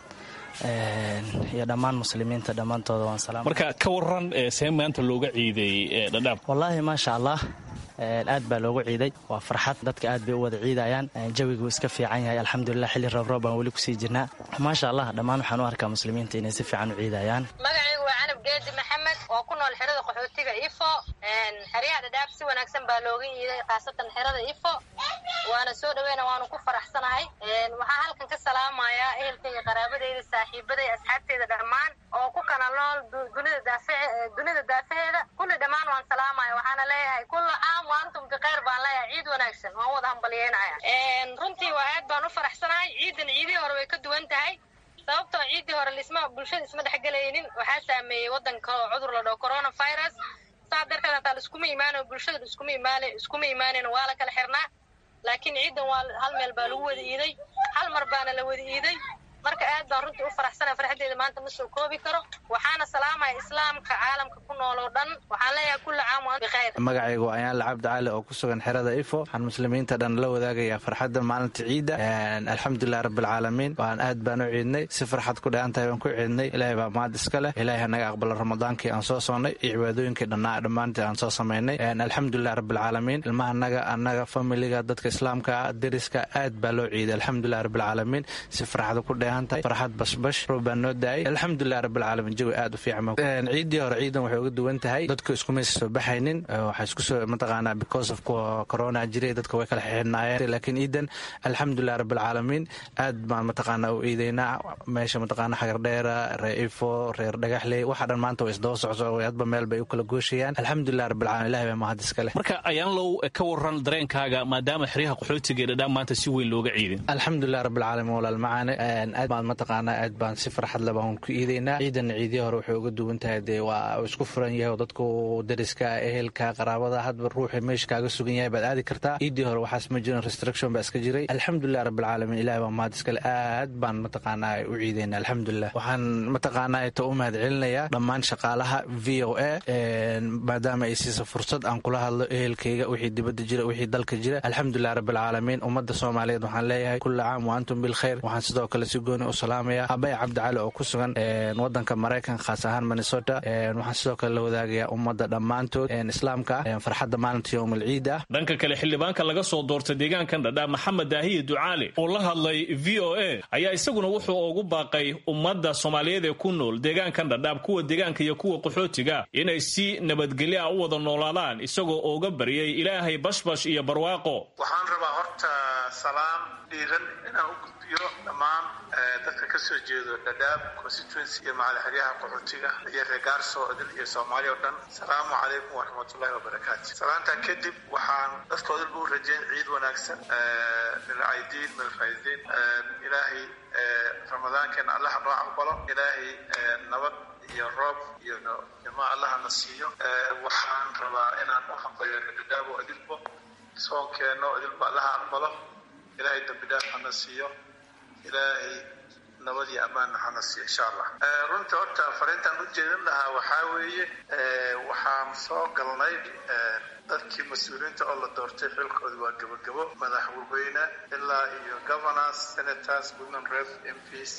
iyo dhammaan muslimiinta dhammaantooda waan salaam. marka ka waran see maanta looga ciiday Dadaab? wallaahi maasha Allah aad baa loogu ciiday, waa farxad, dadka aad bay u wada ciidayaan, jawigu iska fiican yahay alxamdulilah. xilli roob baan weli kusii jirnaa maasha Allah. dhammaan waxaan u arkaa muslimiinta inay si fiican u ciidayaan. magacaygu waa Canab Geedi Maxamed oo ku nool xerada qaxootiga Ifo. xeryaha Dadaab si wanaagsan baa looga ciiday, khaasatan xerada Ifo waana soo dhaweena, waanu ku faraxsanahay. waxaan halkan ka salaamayaa ehelkayga, qaraabadeyda, saaxiibadayda, asxaabteyda dhammaan oo ku kala nool dunida daafaheeda kulli dhammaan waan salaamaya. waxaana leeyahay kullu caam waantum bikhayr baan leeyahay, ciid wanaagsan waan wada hambalyeynaya. runtii waa aad baan u faraxsanahay. ciidan ciidihii hore way ka duwan tahay sababtoo ciidii hore bulshada isma dhexgelaynin, waxaa saameeyey wadanka oo cudur la dhaho coronavirus. saa darteed hataa laiskuma imaanayo, bulshada iskuma imaanan, waa la kala xirnaa. laakiin ciidan waa hal meel baa lagu wada iiday, hal mar baana la wada iiday. marka aad baan runtii u faraxsanahay, farxadeeda maanta ma soo koobi karo. waxaana salaamaya islaamka caalamka ku nool oo dhan, waxaan leeyahay kullu caam wa antum bikhayr. magacaygu waa Ayaan Cabdi Cali oo ku sugan xerada Ifo. waxaan muslimiinta dhan la wadaagayaa farxadda maalinta ciida. alxamdulilah rabbil caalamiin, waan aad baan u ciidnay, si farxad ku dheehan tahay baan ku ciidnay. ilaahay baa mahad iska leh, ilaahay naga aqbala ramadaankii aan soo soonnay iyo cibaadooyinkii dhammaantii aan soo samaynay. alxamdulilah rabbil caalamiin, ilmaha annaga familiga, dadka islaamka deriska aad baa loo ciiday alxamdulilah rabbil caalamiin, si farxad ku farxad basbash roob baa noo daayay alxamdulilah rabbil caalamiin, jawi aad u fiican. ciidii hore ciidan waxay uga duwan tahay, dadku iskumaysa soo baxaynin, waxaa isku soo mataqaanaa because of corona jiray, dadka way kala xixinaayeen. laakiin ciidan alxamdulilah rabbil caalamiin aad baan mataqaanaa u ciidaynaa. meesha mataqaanaa Xagardheera, reer Ifo, reer Dhagaxley, waxa dhan maanta way isdaba socso, hadba meel bay u kala gooshayaan. alxamdulilah rabbil caalamiin, ilaahay baa mahad iska leh. marka ayaan low ka waran dareenkaaga maadaama xeryaha qaxootiga ee Dadaab maanta si weyn looga ciiday? alxamdulilah rabbil caalamiin walaal macaane, mataqaanaa aad baan si farxad leh baan ku iidaynaa. ciidanna ciidii hore waxay uga duwan tahay, dee waa isku furan yahay oo dadku deriska, ehelka, qaraabada, hadba ruuxii meesha kaaga sugan yahay baad aadi kartaa. ciidii hore waxaas ma jirin, restriction baa iska jiray. alxamdulilah rabbil caalamiin, ilaahay baa mahad iskale, aad baan mataqaanaa u ciidaynaa alxamdulilah. waxaan mataqaanaa ita u mahad celinayaa dhammaan shaqaalaha VOA maadaama ay siisa fursad aan kula hadlo ehelkayga, wixii dibadda jira, wixii dalka jira. alxamdulilah rabbil caalamiin, ummadda Soomaaliyeed waxaan leeyahay kullu caam wa antum bilkhayr. waxaan sidoo kale si gooni u salaamaya abay cabdicali oo ku sugan wadanka maraykanka khaas ahaan minnesota. waxaan sidoo kale la wadaagayaa ummadda dhammaantood islaamka farxadda maalinta yowmal ciid ah. dhanka kale xildhibaanka laga soo doortay deegaankan dhadhaab maxamed daahiye ducaale oo la hadlay v o a ayaa isaguna wuxuu ugu baaqay ummadda soomaaliyeed ee ku nool deegaankan dhadhaab kuwa deegaanka iyo kuwa qaxootiga inay si nabadgelyo ah u wada noolaadaan isagoo uga baryay ilaahay bashbash iyo barwaaqo. waxaan rabaa horta salaam dhiiran inaan u gudbiyo dhammaan dadka ka soo jeedo dhadhaab constituency iyo macalixiryaha qaxootiga iyo reer gaarso odil iyo soomaali oo dhan. asalaamu calaykum waraxmatullahi wabarakaatu. salaantaa kadib waxaan dadkoodilba u rajayn ciid wanaagsan milcaydiin milfaydiin ilaahay ramadaankeena allaha noo aqbalo, ilaahay nabad iyo roob iyo nimo allahana siiyo. waxaan rabaa inaan u hambayo dhadhaabo odilbo soonkeeno odilba allaha aqbalo, ilaahay dambi dhaaf hana siiyo, ilaahay nabad iyo ammaan hana siiyo insha allah. runtii horta fariintaan u jeedin lahaa waxaa weeye waxaan soo galnay dadkii mas-uuliyiinta oo la doortay xilkooda waa gabagabo, madaxweyne ilaa iyo governors, senators, women rep, MPs,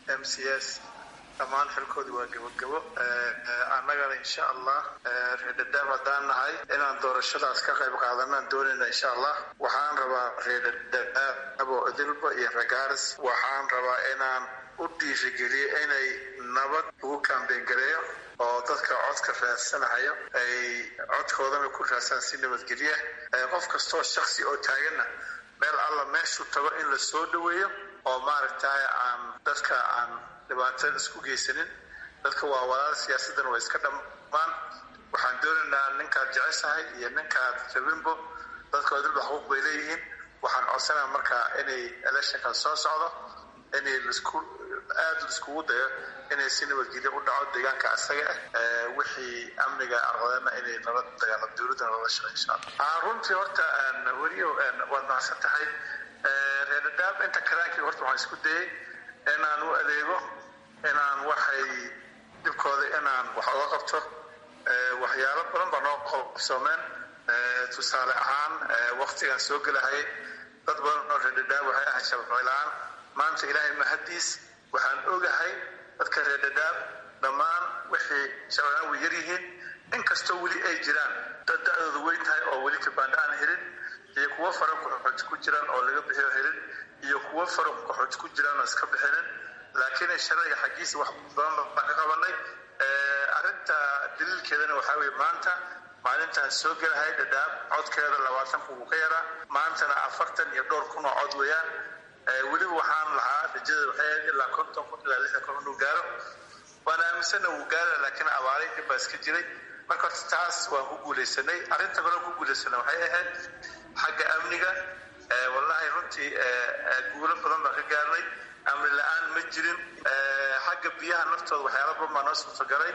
MCS dhammaan xilkooda waa gabagabo. annagana insha allah reer dhadhaab haddaan nahay inaan doorashadaas ka qayb qaadanaan doonayna insha allah. waxaan rabaa reer dhadhaab oo idilba iyo ragaaris waxaan rabaa inaan u dhiirigeliyo inay nabad ugu kaambeyn gareeyo oo dadka codka raadsanahayo ay codkoodana ku raadsan si nabadgelya. qof kastoo shaksi oo taaganna meel alla meeshuu tago in la soo dhaweeyo oo maaragtay aan dadka aan dhibaatada isku geysanin. dadka waa walaal, siyaasadana waa iska dhammaan. waxaan doonaynaa ninkaad jeceshahay iyo ninkaad jabinbo dadka odilba xuquuq bay leeyihiin. waxaan codsanaa markaa inay electionkan soo socdo inay aad laiskugu dayo inay si nabadgelyo u dhaco deegaanka asaga ah. wixii amniga arqadana inay nala dagaalo dowladdana lala shaqeey insha allah. runtii horta weliyo waad mahadsan tahay. reer dhadhaab inta karaankii horta waxaan isku dayay inaan u adeego, inaan waxay dhibkooda inaan wax oga qabto. waxyaalo badan baa noo qabsoomeen. tusaale ahaan waktigaan soo gelahayay dad badan oo reer dhadhaab waxay ahayd shabaqo la-aan. maanta ilaahay mahadiis waxaan ogahay dadka reer dhadhaab dhammaan wixii shabaqaan way yar yihiin, inkastoo weli ay jiraan dad da-dooda weyn tahay oo weli kabaandha aan helin, iyo kuwo fara qaxooti ku jiraan oo laga bixiyo helin, iyo kuwo fara qaxooti ku jiraan oo iska bixinin. laakiin sharciga xaggiisa wax badan baan ka qabanay. arrinta daliilkeedana waxaa weeye maanta maalintaan soo gelahay dhadhaab codkeeda 20 kun ka yaraa, maantana 40 iyo dhowr kun oo cod weeyaan. weliba waxaan lahaa rajada waxay ilaa 50 kun ilaa 60 kun uu gaaro. waan aaminsana uu gaaro, laakiin abaalay dib baa iska jiray. marka taas waan ku guulaysanay. arrinta kale ku guulaysanay waxay ahayd xagga amniga. wallahi runtii guulo badan baan ka gaarnay. amni la-aan ma jirin. xagga biyaha naftooda waxyaala badan baa noo suurtagalay.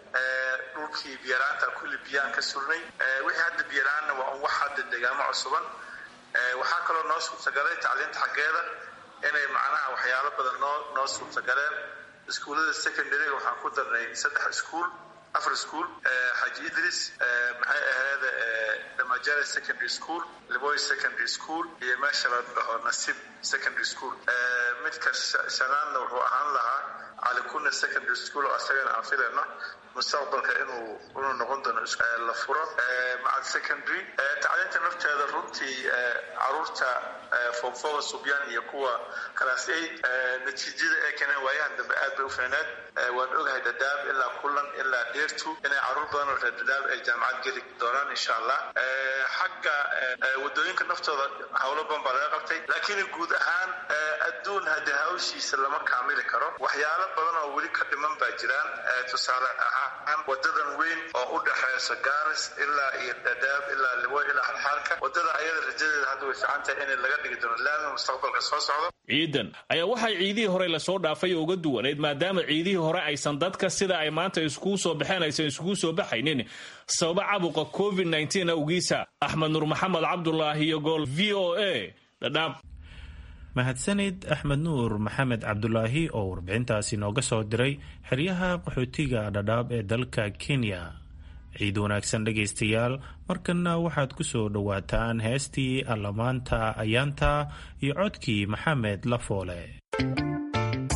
dhulkii biyaraanta kulli biyaan ka surnay. wixii hadda biyaraanna waa wax hadda deegaamo cusuban. waxaa kaloo noo suurtagalay tacliinta xaggeeda inay macnaha waxyaalo badan noo suurtagaleen. iskuullada secondaryga waxaan ku darnay 3 iskuul 4 iskuul. xaji idris maxay ahayd damajare secondary school, liboy secondary school iyo meesha la dhaho nasiib secondary school. midka shanaadna wuxuu ahaan lahaa calikuna secondary school oo asagana aan filayno mustaqbalka inuu noqon doono la furo macad secondary. tacliinta nafteeda runtii caruurta form 4 subyaan iyo kuwa class 8 natiijada ay keeneen waayahan dambe aad bay u fiicneed. waan ogahay dhadhaab ilaa kulan ilaa dheertu inay caruur badan oo reer dhadhaab ay jaamacad geli doonaan insha allah. xagga wadooyinka naftooda howlo badan baa laga qabtay, laakiin guud ahaan adduun haddii hawshiisa lama kaamili karo. waxyaalo badan oo weli ka dhiman baa jiraan. tusaale ahaan wadadan weyn oo u dhexeysa gaaris ilaa iyo dhadhaab ilaa liboy ilaa xalxaalka, wadada ayada rajadeeda hadda way fiican tahay in laga dhigi doono laami mustaqbalka soo socdo. ciidan ayaa waxay ciidihii hore lasoo dhaafay uga duwaneyd maadaama ciidihii hore aysan dadka sida ay maanta iskugu soo baxeen aysan iskugu soo baxaynin sababa caabuqa covid-19 awgiisa. axmed nuur maxamed cabdulaahi iyo gool v o a dhadhaab. mahadsanid axmed nuur maxamed cabdulaahi oo warbixintaasi nooga soo diray xeryaha qaxootiga dhadhaab ee dalka kenya. ciid wanaagsan dhegaystayaal, markanna waxaad ku soo dhowaataan heestii allamaanta ayaanta iyo codkii maxamed lafoole.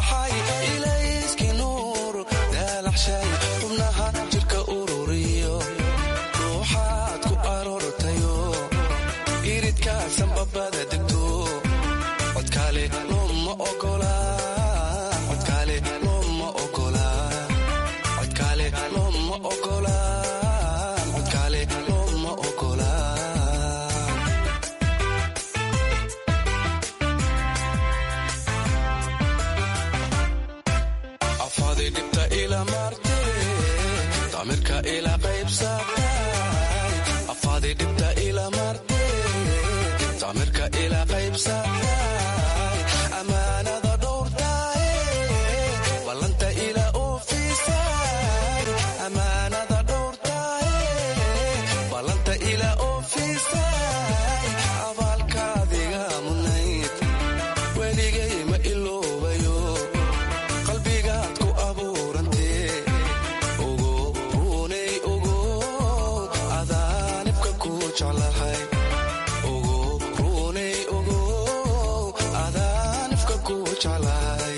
baxay ilayski nuur daalacshay xubnaha jirka ururiyo ruuxaad ku aroortayo iridkaasan babada degto codkaale looma ogola codkaale looma ogola codkaale looma ogola codkaale looma ogola afadi dhibta ila marte damirka ila qaybsatay afadi dhibta ila marte damirka ila qaybsatay amaanada dhowrtaay ballanta ila oofisay amaanada dhowrtaay ballanta ila oofisay abaalkaadiga mudnayd weligay ma iloobayo qalbigaad ku abuurantee ogo runay ogo adaanibka ku jeclahay ogo runay ogo adaanibka ku jeclahay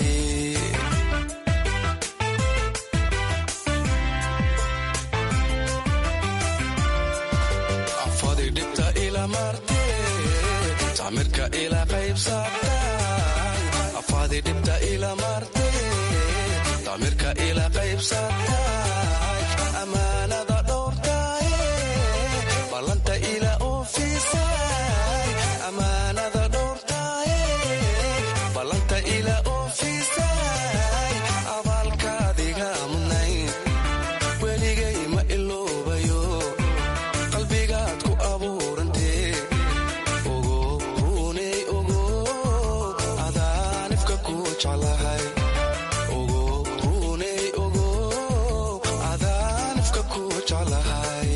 afadi dhibta ila marte tamirka ila qaybsatay afadi dhibta ila marte tamirka ila qaybsatay amaanada dhowrtaay ballanta ila oofisay amaanada dhowrtaay ballanta ila oofisay abaalkaadiga mudnayd weligay ma iloobayo qalbigaad ku abuurantee ogo runay ogo adaanibka ku jeclahay ogo runay ogo adaanibka ku jeclahay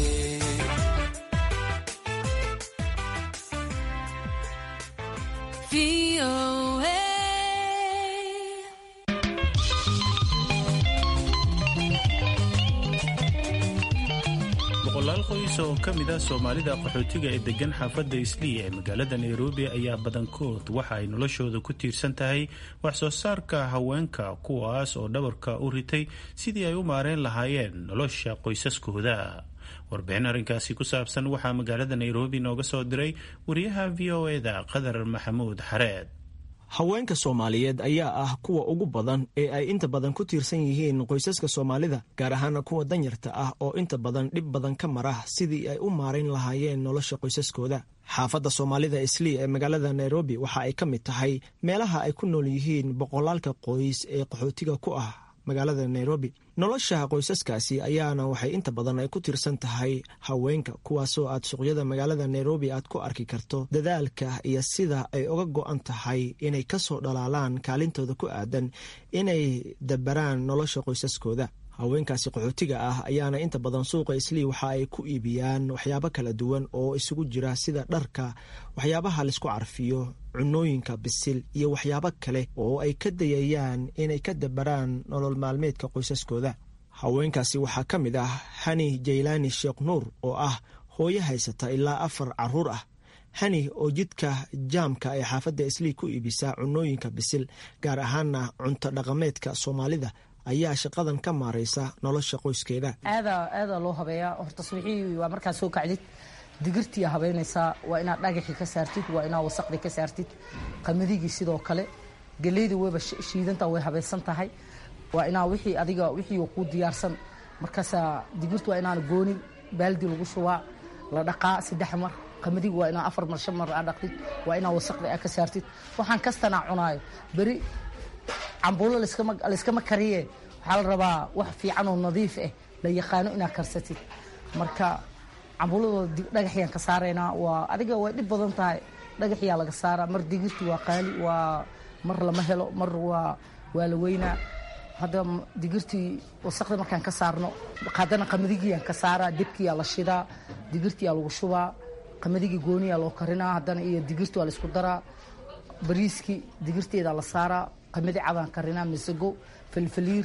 boqolaal qoys oo ka mid ah soomaalida qaxootiga ee degan xaafadda islii ee magaalada nairobi ayaa badankood waxa ay noloshooda ku tiirsan tahay wax soo saarka haweenka kuwaas oo dhabarka u ritay sidii ay u maareen lahaayeen nolosha qoysaskooda warbixin arrinkaasi ku saabsan waxaa magaalada nairobi nooga soo diray wariyaha v o eda qadar maxamuud xareed haweenka soomaaliyeed ayaa ah kuwa ugu badan ee ay inta badan ku tiirsan yihiin qoysaska soomaalida gaar ahaana kuwa danyarta ah oo inta badan dhib badan ka mara sidii ay u maarayn lahaayeen nolosha qoysaskooda xaafadda soomaalida islii ee magaalada nairobi waxa ay ka mid tahay meelaha ay ku nool yihiin boqolaalka qoys ee qaxootiga ku ah magaalada nairobi nolosha qoysaskaasi ayaana waxay inta badan ay ku tiirsan tahay haweenka kuwaasoo aad suuqyada magaalada nairobi aad ku arki karto dadaalka iyo sida ay uga go'an tahay inay ka soo dhalaalaan kaalintooda ku aadan inay dabaraan nolosha qoysaskooda haweenkaasi qaxootiga ah ayaana inta badan suuqa islii waxa ay ku iibiyaan waxyaabo kala duwan oo isugu jira sida dharka waxyaabaha laisku carfiyo cunooyinka bisil iyo waxyaabo kale oo ay ka dayayaan inay ka dabaraan nolol maalmeedka qoysaskooda haweenkaasi waxaa ka mid ah hani jaylaani sheekh nuur oo ah hooyo haysata ilaa 4 carruur ah hani oo jidka jaamka ee xaafadda islii ku iibisa cunooyinka bisil gaar ahaana cunto dhaqameedka soomaalida ayaa shaqadan ka maaraysa nolosha qoyskeeda aada loo habeeyaa horta subaxii waa markaad soo kacdid digirtii habeynaysaa waa inaad dhagaxii ka saartid waa inaad wasaqdii ka saartid qamadigii sidoo kale galeydii wayba shiidanta way habaysan tahay waa inaa wixii adiga wixii ku diyaarsan markaasaa digirtu waa inaan goonin baaldi lagu shubaa la dhaqaa 3 mar qamadigi waa inaa 4 mar 5 mar aad dhaqtid waa inaa wasaqdii aad ka saartid waxaan kastana cunaayo beri cambuulo layskama kariye waxaa la rabaa wax fiican oo nadiif ah la yaqaano inaad karsatid marka cambuuladoo dhagaxyaan ka saaraynaa waa adiga way dhib badan tahay dhagaxyaa laga saaraa mar digirti waa qaali waa mar lama helo mar waa la weynaa hadda digirtii wasaqda markaan ka saarno haddana qamadigiiyaan ka saaraa dibkiyaa la shidaa digirtiyaa lagu shubaa qamadigi gooniyaa loo karinaa haddana iyo digirti waa laisku daraa bariiskii digirteedaa la saaraa qamadi cadaan karinaa misago filfiliir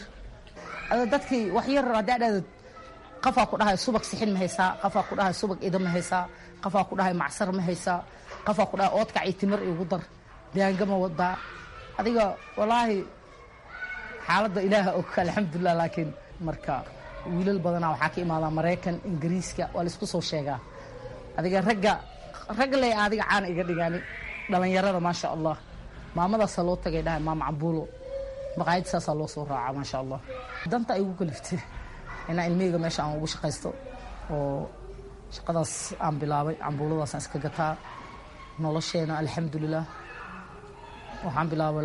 dadkii wax yar haddaa dhahdo qafaa ku dhahay subag sixin ma haysaa qafaa ku dhahay subag ida ma haysaa qafaa ku dhahay macsar ma haysaa qafaa ku dhahay oodkac iyo timir igu dar daanga ma wadaa adiga walaahi xaaladda ilaaha og alxamdulilah. laakiin marka wiilal badanaa waxaa ka imaadaa Maraykan, Ingiriiska, waa la isku soo sheegaa. adiga rag ley adiga caan iga dhigaani dhalinyarada maasha allah. maamadaasa loo tagay dhahay maama cambuulo maqaayad saasaa loo soo raacaa maasha allah. danta ay ugu kaliftay inaan ilmeyga meesha aan ugu shaqaysto oo shaqadaas aan bilaabay. cambuuladaasaan iska gataa nolosheena alxamdulilah. waxaan bilaabay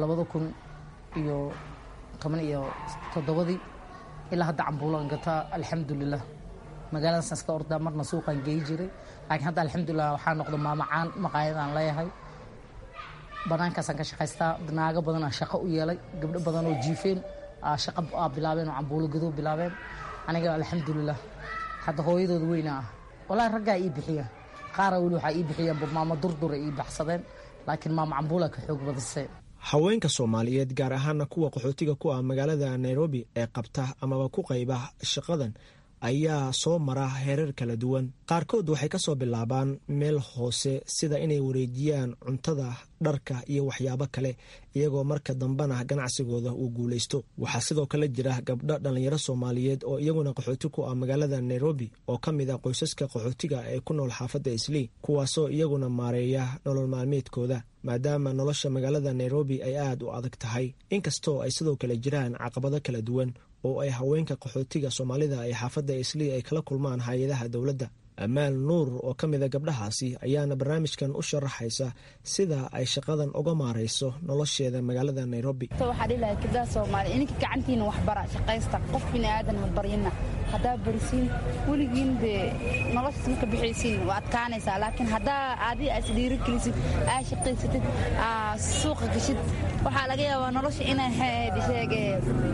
2017 ilaa hadda cambuulaan gataa alxamdulilah. magaaladaasaan iska ordaa, marna suuqaan geey jiray, laakiin hadda alxamdulilah waxaa noqda maama caan maqaayadaan leeyahay. banaankaasaan ka shaqaystaa. naago badan aan shaqo u yeelay, gabdho badan oo jiifeen shaqo bilaabeen oo cambuulo gadoo bilaabeen. aniga alxamdulilah hadda hooyadooda weyna ah. walaahi raggaa ii bixiyeen, qaara weli waxaa ii bixiyeen maama durdura ii baxsadeen, laakiin maama cambuula ka xoog badisay. haweenka Soomaaliyeed gaar ahaan kuwa qaxootiga ku ah magaalada Nairobi ee qabta amaba ku qayba shaqadan ayaa soo mara heerar kala duwan. qaarkood waxay ka soo bilaabaan meel hoose sida inay wareejiyaan cuntada, dharka iyo waxyaabo kale, iyagoo marka dambena ganacsigooda uu guulaysto. waxaa sidoo kale jira gabdho dhalinyaro Soomaaliyeed oo iyaguna qaxooti ku ah magaalada Nairobi oo ka mid ah qoysaska qaxootiga ee ku nool xaafadda Islii, kuwaasoo iyaguna maareeya nolol maalmeedkooda maadaama nolosha magaalada Nairobi ay aad u adag tahay. inkastoo ay sidoo kale jiraan caqabado kala duwan oo ay haweenka qaxootiga Soomaalida ee xaafadda Islii ay kala kulmaan hay'adaha dowladda. Amaal Nuur oo ka mid a gabdhahaasi ayaana barnaamijkan u sharaxaysa sida ay shaqadan uga maarayso nolosheeda magaalada Nairobi. waxaa dhihi lahaa gabdhaha Soomaaliya ininka gacantiina wax bara, shaqaysta, qof bini aadan ma baryina. haddaa barisiin weligiin dee noloshaas marka bixaysiin waa adkaanaysaa. laakiin haddaa aadi is dhiirigelisid, aa shaqaysatid, suuqa gashid, waxaa laga yaabaa nolosha inay sheege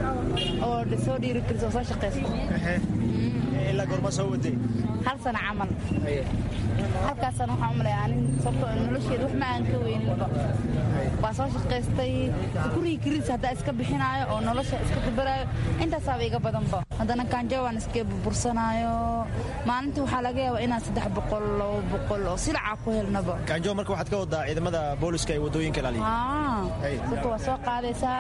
oo soo dhiirigeliso oo soo shaqaysto. ilaa goorma soo waday? hal sano camal. halkaasana waxaan u maleeyaa anin sababtoo nolosheeda wax ma aan ka weyninba. waa soo shaqaystay gurigii kiriis haddaa iska bixinaayo oo nolosha iska dabaraayo intaasaaba iga badanba. haddana kaanjo waan iska burbursanaayo. maalintii waxaa laga yaabaa inaan 300 200 oo silacaa ku helnaba. kaanjo marka waxaad ka wadaa ciidamada booliska ee wadooyinka ilaaliya? dadka waa soo qaadaysaa,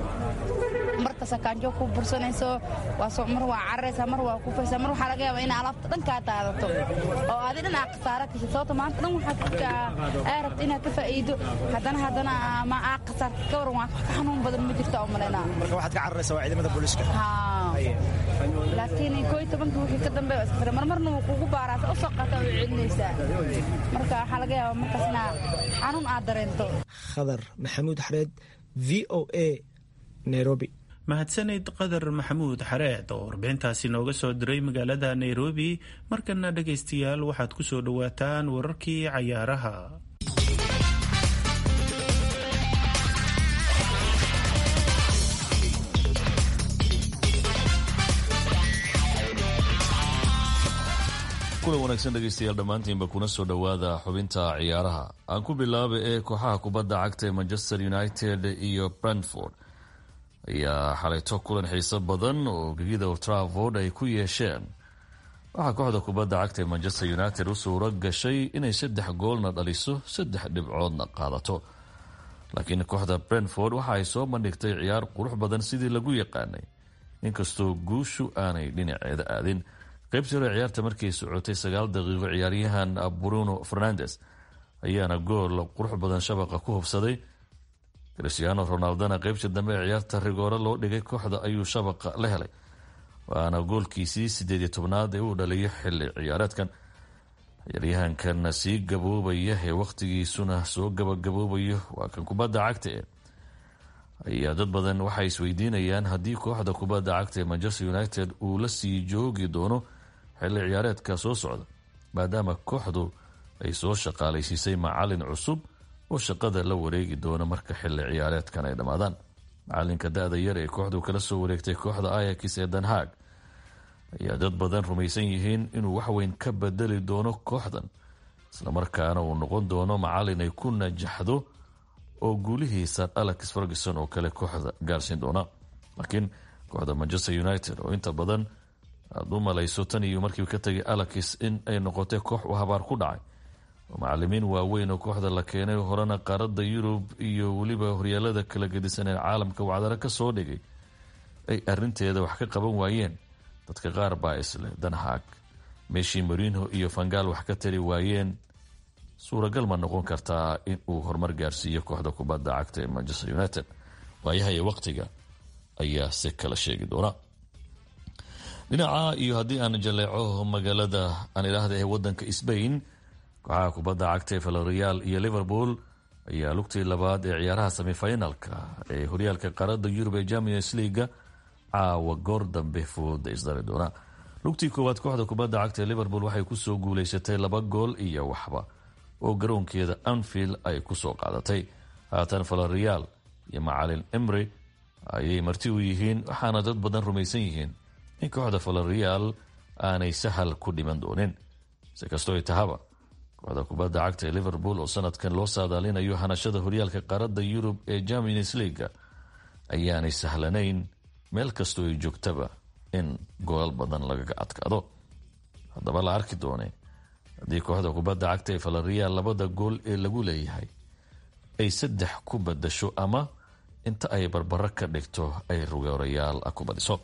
markasta kaanjo ku bursanayso, mar waa cararaysaa, mar waa kufaysaa, mar waxaa laga yaabaa in alaabta dhan kaa daadato oo aadi dhan aa khasaara gashay. sababta maanta dhan waxaa rabta inaad ka faa'iido, haddana ma aa khasaarta ka waran waa ka xanuun badan ma jirta oo malaynaa. marka waxaad ka cararaysaa waa ciidamada booliska? laakiin 11 wixii ka dambeeya waa iska xira, marmarna wuu kugu baaraasa u soo qaata oo celinaysaa. marka waxaa laga yaabaa markaas inaa xanuun aad dareento. Khadar Maxamuud Xareed, VOA, Nairobi. mahadsanid qadar maxamuud xareed oo warbixintaasi nooga soo diray magaalada Nairobi. markana dhegaystayaal waxaad ku soo dhowaataan wararkii cayaaraha. kulan wanaagsan dhegaystayaal dhammaantiinba kuna soo dhowaada xubinta ciyaaraha. aan ku bilaaba ee kooxaha kubadda cagta ee Manchester United iyo Brentford ayaa xalayto kulan xiiso badan oo gegida Old Trafford ay ku yeesheen. waxaa kooxda kubadda cagta ee Manchester United u suuro gashay inay 3 goolna dhaliso, 3 dhibcoodna qaadato. laakiin kooxda Brentford waxa ay soo bandhigtay ciyaar qurux badan sidii lagu yaqaanay, inkastoo guushu aanay dhinaceeda aadin. qaybtii hore ciyaarta markay socotay 9 daqiiqo ciyaaryahan Bruno Fernandes ayaana gool qurux badan shabaqa ku hubsaday. Cristiano Ronaldona qaybtii dambe ee ciyaarta rigoore loo dhigay kooxda ayuu shabaqa la helay, waana goolkiisii 18aad ee uu dhaliyay xilli ciyaareedkan. ciyaaryahankan sii gaboobaya ee waqtigiisuna soo gabagaboobayo waa kan kubadda cagta ayaa dad badan waxay isweydiinayaan haddii kooxda kubadda cagta ee Manchester United uu la sii joogi doono xilli ciyaareedka soo socda, maadaama kooxdu ay soo shaqaalaysiisay macalin cusub oo shaqada la wareegi doono marka xilli ciyaareedkan ay dhammaadaan. macalinka da-da yar ee kooxdu kala soo wareegtay kooxda Ajax ee Den Haag ayaa dad badan rumaysan yihiin inuu waxweyn ka bedeli doono kooxdan, islamarkaana uu noqon doono macalin ay ku najaxdo oo guulihiisa Alex Ferguson oo kale kooxda gaarsiin doona. laakiin kooxda Manchester United oo inta badan aad u malayso tan iyo markii ka tagay Alex in ay noqotay koox u habaar ku dhacay oo macallimiin waaweyn oo kooxda la keenay horena qaaradda Yurub iyo weliba horyaalada kala gedisan ee caalamka wacdara ka soo dhigay ay arinteeda wax ka qaban waayeen dadka qaar baa isleh danhaag meeshii Mourinho iyo Van Gaal wax ka tari waayeen suuragal ma noqon kartaa in uu horumar gaarsiiyo kooxda kubadda cagta ee Manchester United waayahay waqtiga ayaa si kala sheegi doona dhinaca iyo haddii aan jaleeco magaalada aan ilaahda ee wadanka Spain kooxaha kubadda cagta ee Villarreal iyo Liverpool ayaa lugtii labaad ee ciyaaraha semifinalka ee horyaalka qaarada Yurub ee Champions League caawa goor dambe fooda isdari doona lugtii koowaad kooxda kubadda cagta ee Liverpool waxay ku soo guuleysatay 2 gool iyo waxba oo garoonkeeda Anfield ay ku soo qaadatay haatan Villarreal iyo macallin Emery ayay marti u yihiin waxaana dad badan rumaysan yihiin in kooxda Villarreal aanay sahal ku dhiman doonin si kastoo ay tahaba kooxda kubadda cagta ee Liverpool oo sanadkan loo saadaalinayo hanashada horyaalka qaarada Yurub ee Champions League ayaanay sahlanayn meel kastoo ay joogtaba in gool badan laga adkaado haddaba la arki doonay haddii kooxda kubadda cagta ee Villarreal 2 gool ee lagu leeyahay ay 3 ku badasho ama inta ay barbaro ka dhigto ay Villarreal ku badiso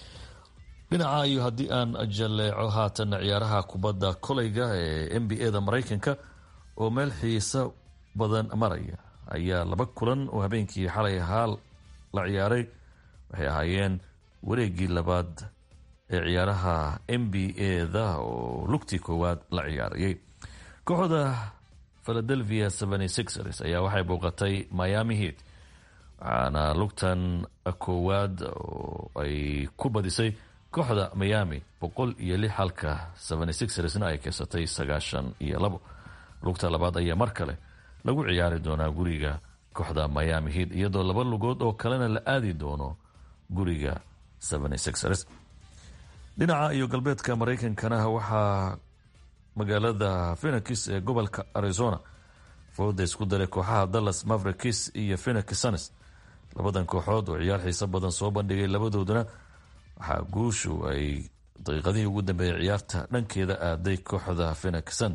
dhinaca iyo haddii aan jaleeco haatan ciyaaraha kubadda kolayga ee NBA-da Mareykanka oo meel xiisa badan maraya ayaa 2 kulan oo habeenkii xalay haal la ciyaaray waxay ahaayeen wareegii labaad ee ciyaaraha NBA-da oo lugtii koowaad la ciyaarayay kooxda Philadelphia 76ers ayaa waxay booqatay Miami Heat waxaana lugtan koowaad oo ay ku badisay kooxda Miami 106 halka 76ersna ay keensatay 92 lugta labaad ayaa mar kale lagu ciyaari doonaa guriga kooxda Miami Heat iyadoo 2 lugood oo kalena la aadi doono guriga 76ers dhinaca iyo galbeedka Mareykankana waxaa magaalada Phoenix ee gobolka Arizona fooda isku daray kooxaha Dallas Mavericks iyo Phoenix Suns labadan kooxood oo ciyaar xiiso badan soo bandhigay labadooduna waxaa guushu ay daqiiqadihii ugu dambeeyay ciyaarta dhankeeda aaday kooxda Phoenix Suns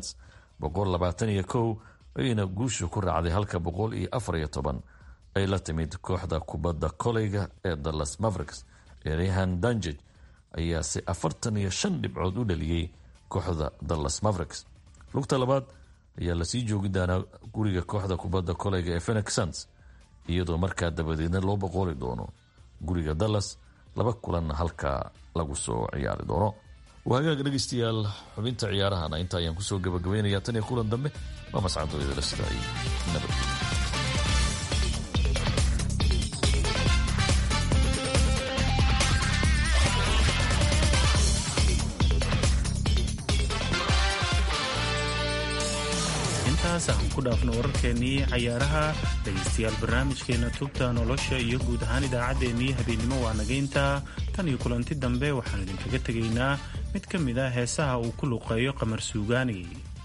121 ayna guushu ku raacday halka 114 ay la timid kooxda kubadda kolayga ee Dallas Mavericks Rehan Danjej ayaa si 45 dhibcood u dhaliyay kooxda Dallas Mavericks lugta labaad ayaa la sii joogi doonaa guriga kooxda kubadda kolayga ee Phoenix Suns iyadoo markaa dabadeedna loo boqoli doono guriga Dallas 2 kulan halka lagu soo ciyaari doono waagaag dhageystayaal xubinta ciyaarahana inta ayaan ku soo gabagabeynayaa tan iyo kulan dambe waa mascado idila sidaa iyo nabad aan ku dhaafno wararkeennii cayaaraha dhegaystayaal barnaamijkeena tubta nolosha iyo guud ahaan idaacaddeenii habeennimo waa nagaynta tan iyo kulanti dambe waxaan idinkaga tegaynaa mid ka mid ah heesaha uu ku luqeeyo qamar suugaani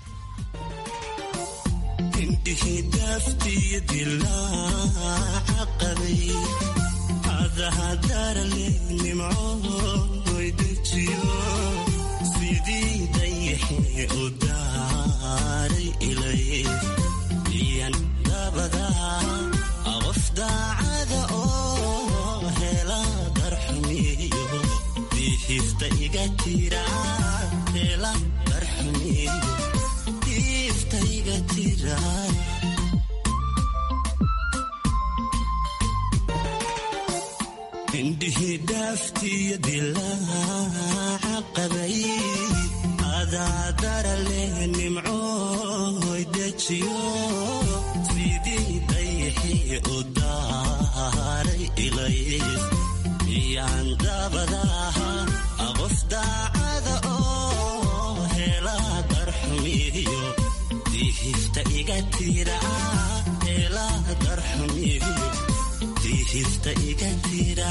indhihi dhaaftiyo dilaaca qabay adaadara leh nimcooy dejiyo sidii dayixii u daaray ilays miyaan dabadaha qof daacada oo hela darxumiyo dihifta iga tira hela darxumiyo dihifta iga tira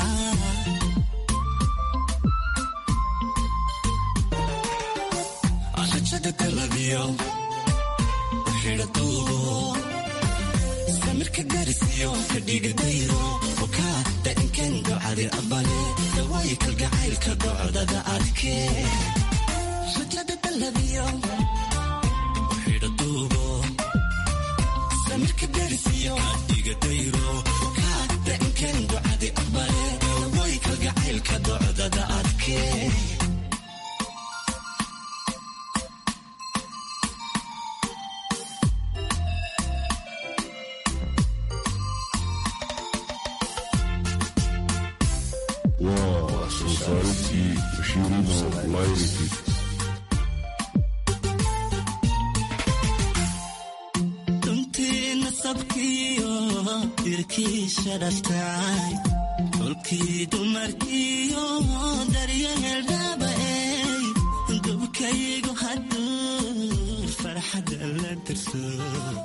rajada galabiyo xidhatuubo samirka garisiyo kadhigadayro okaada inkan ducadi abale dawaayi kalgacaylka docdada adkee rajada galabiyo xidhatuubo samirka garisiyo kadhigadayro okaada inkan ducadi abale dawaayi kalgacayl kalgacaylka docdada adkee وسوسايتي شيرينو لايرتي duntii nasabkiyo dirkii sharaftaay dhulkii dumarkiyo daryeel dhaaba'ey dubkaygu hadduu farxadda la dirso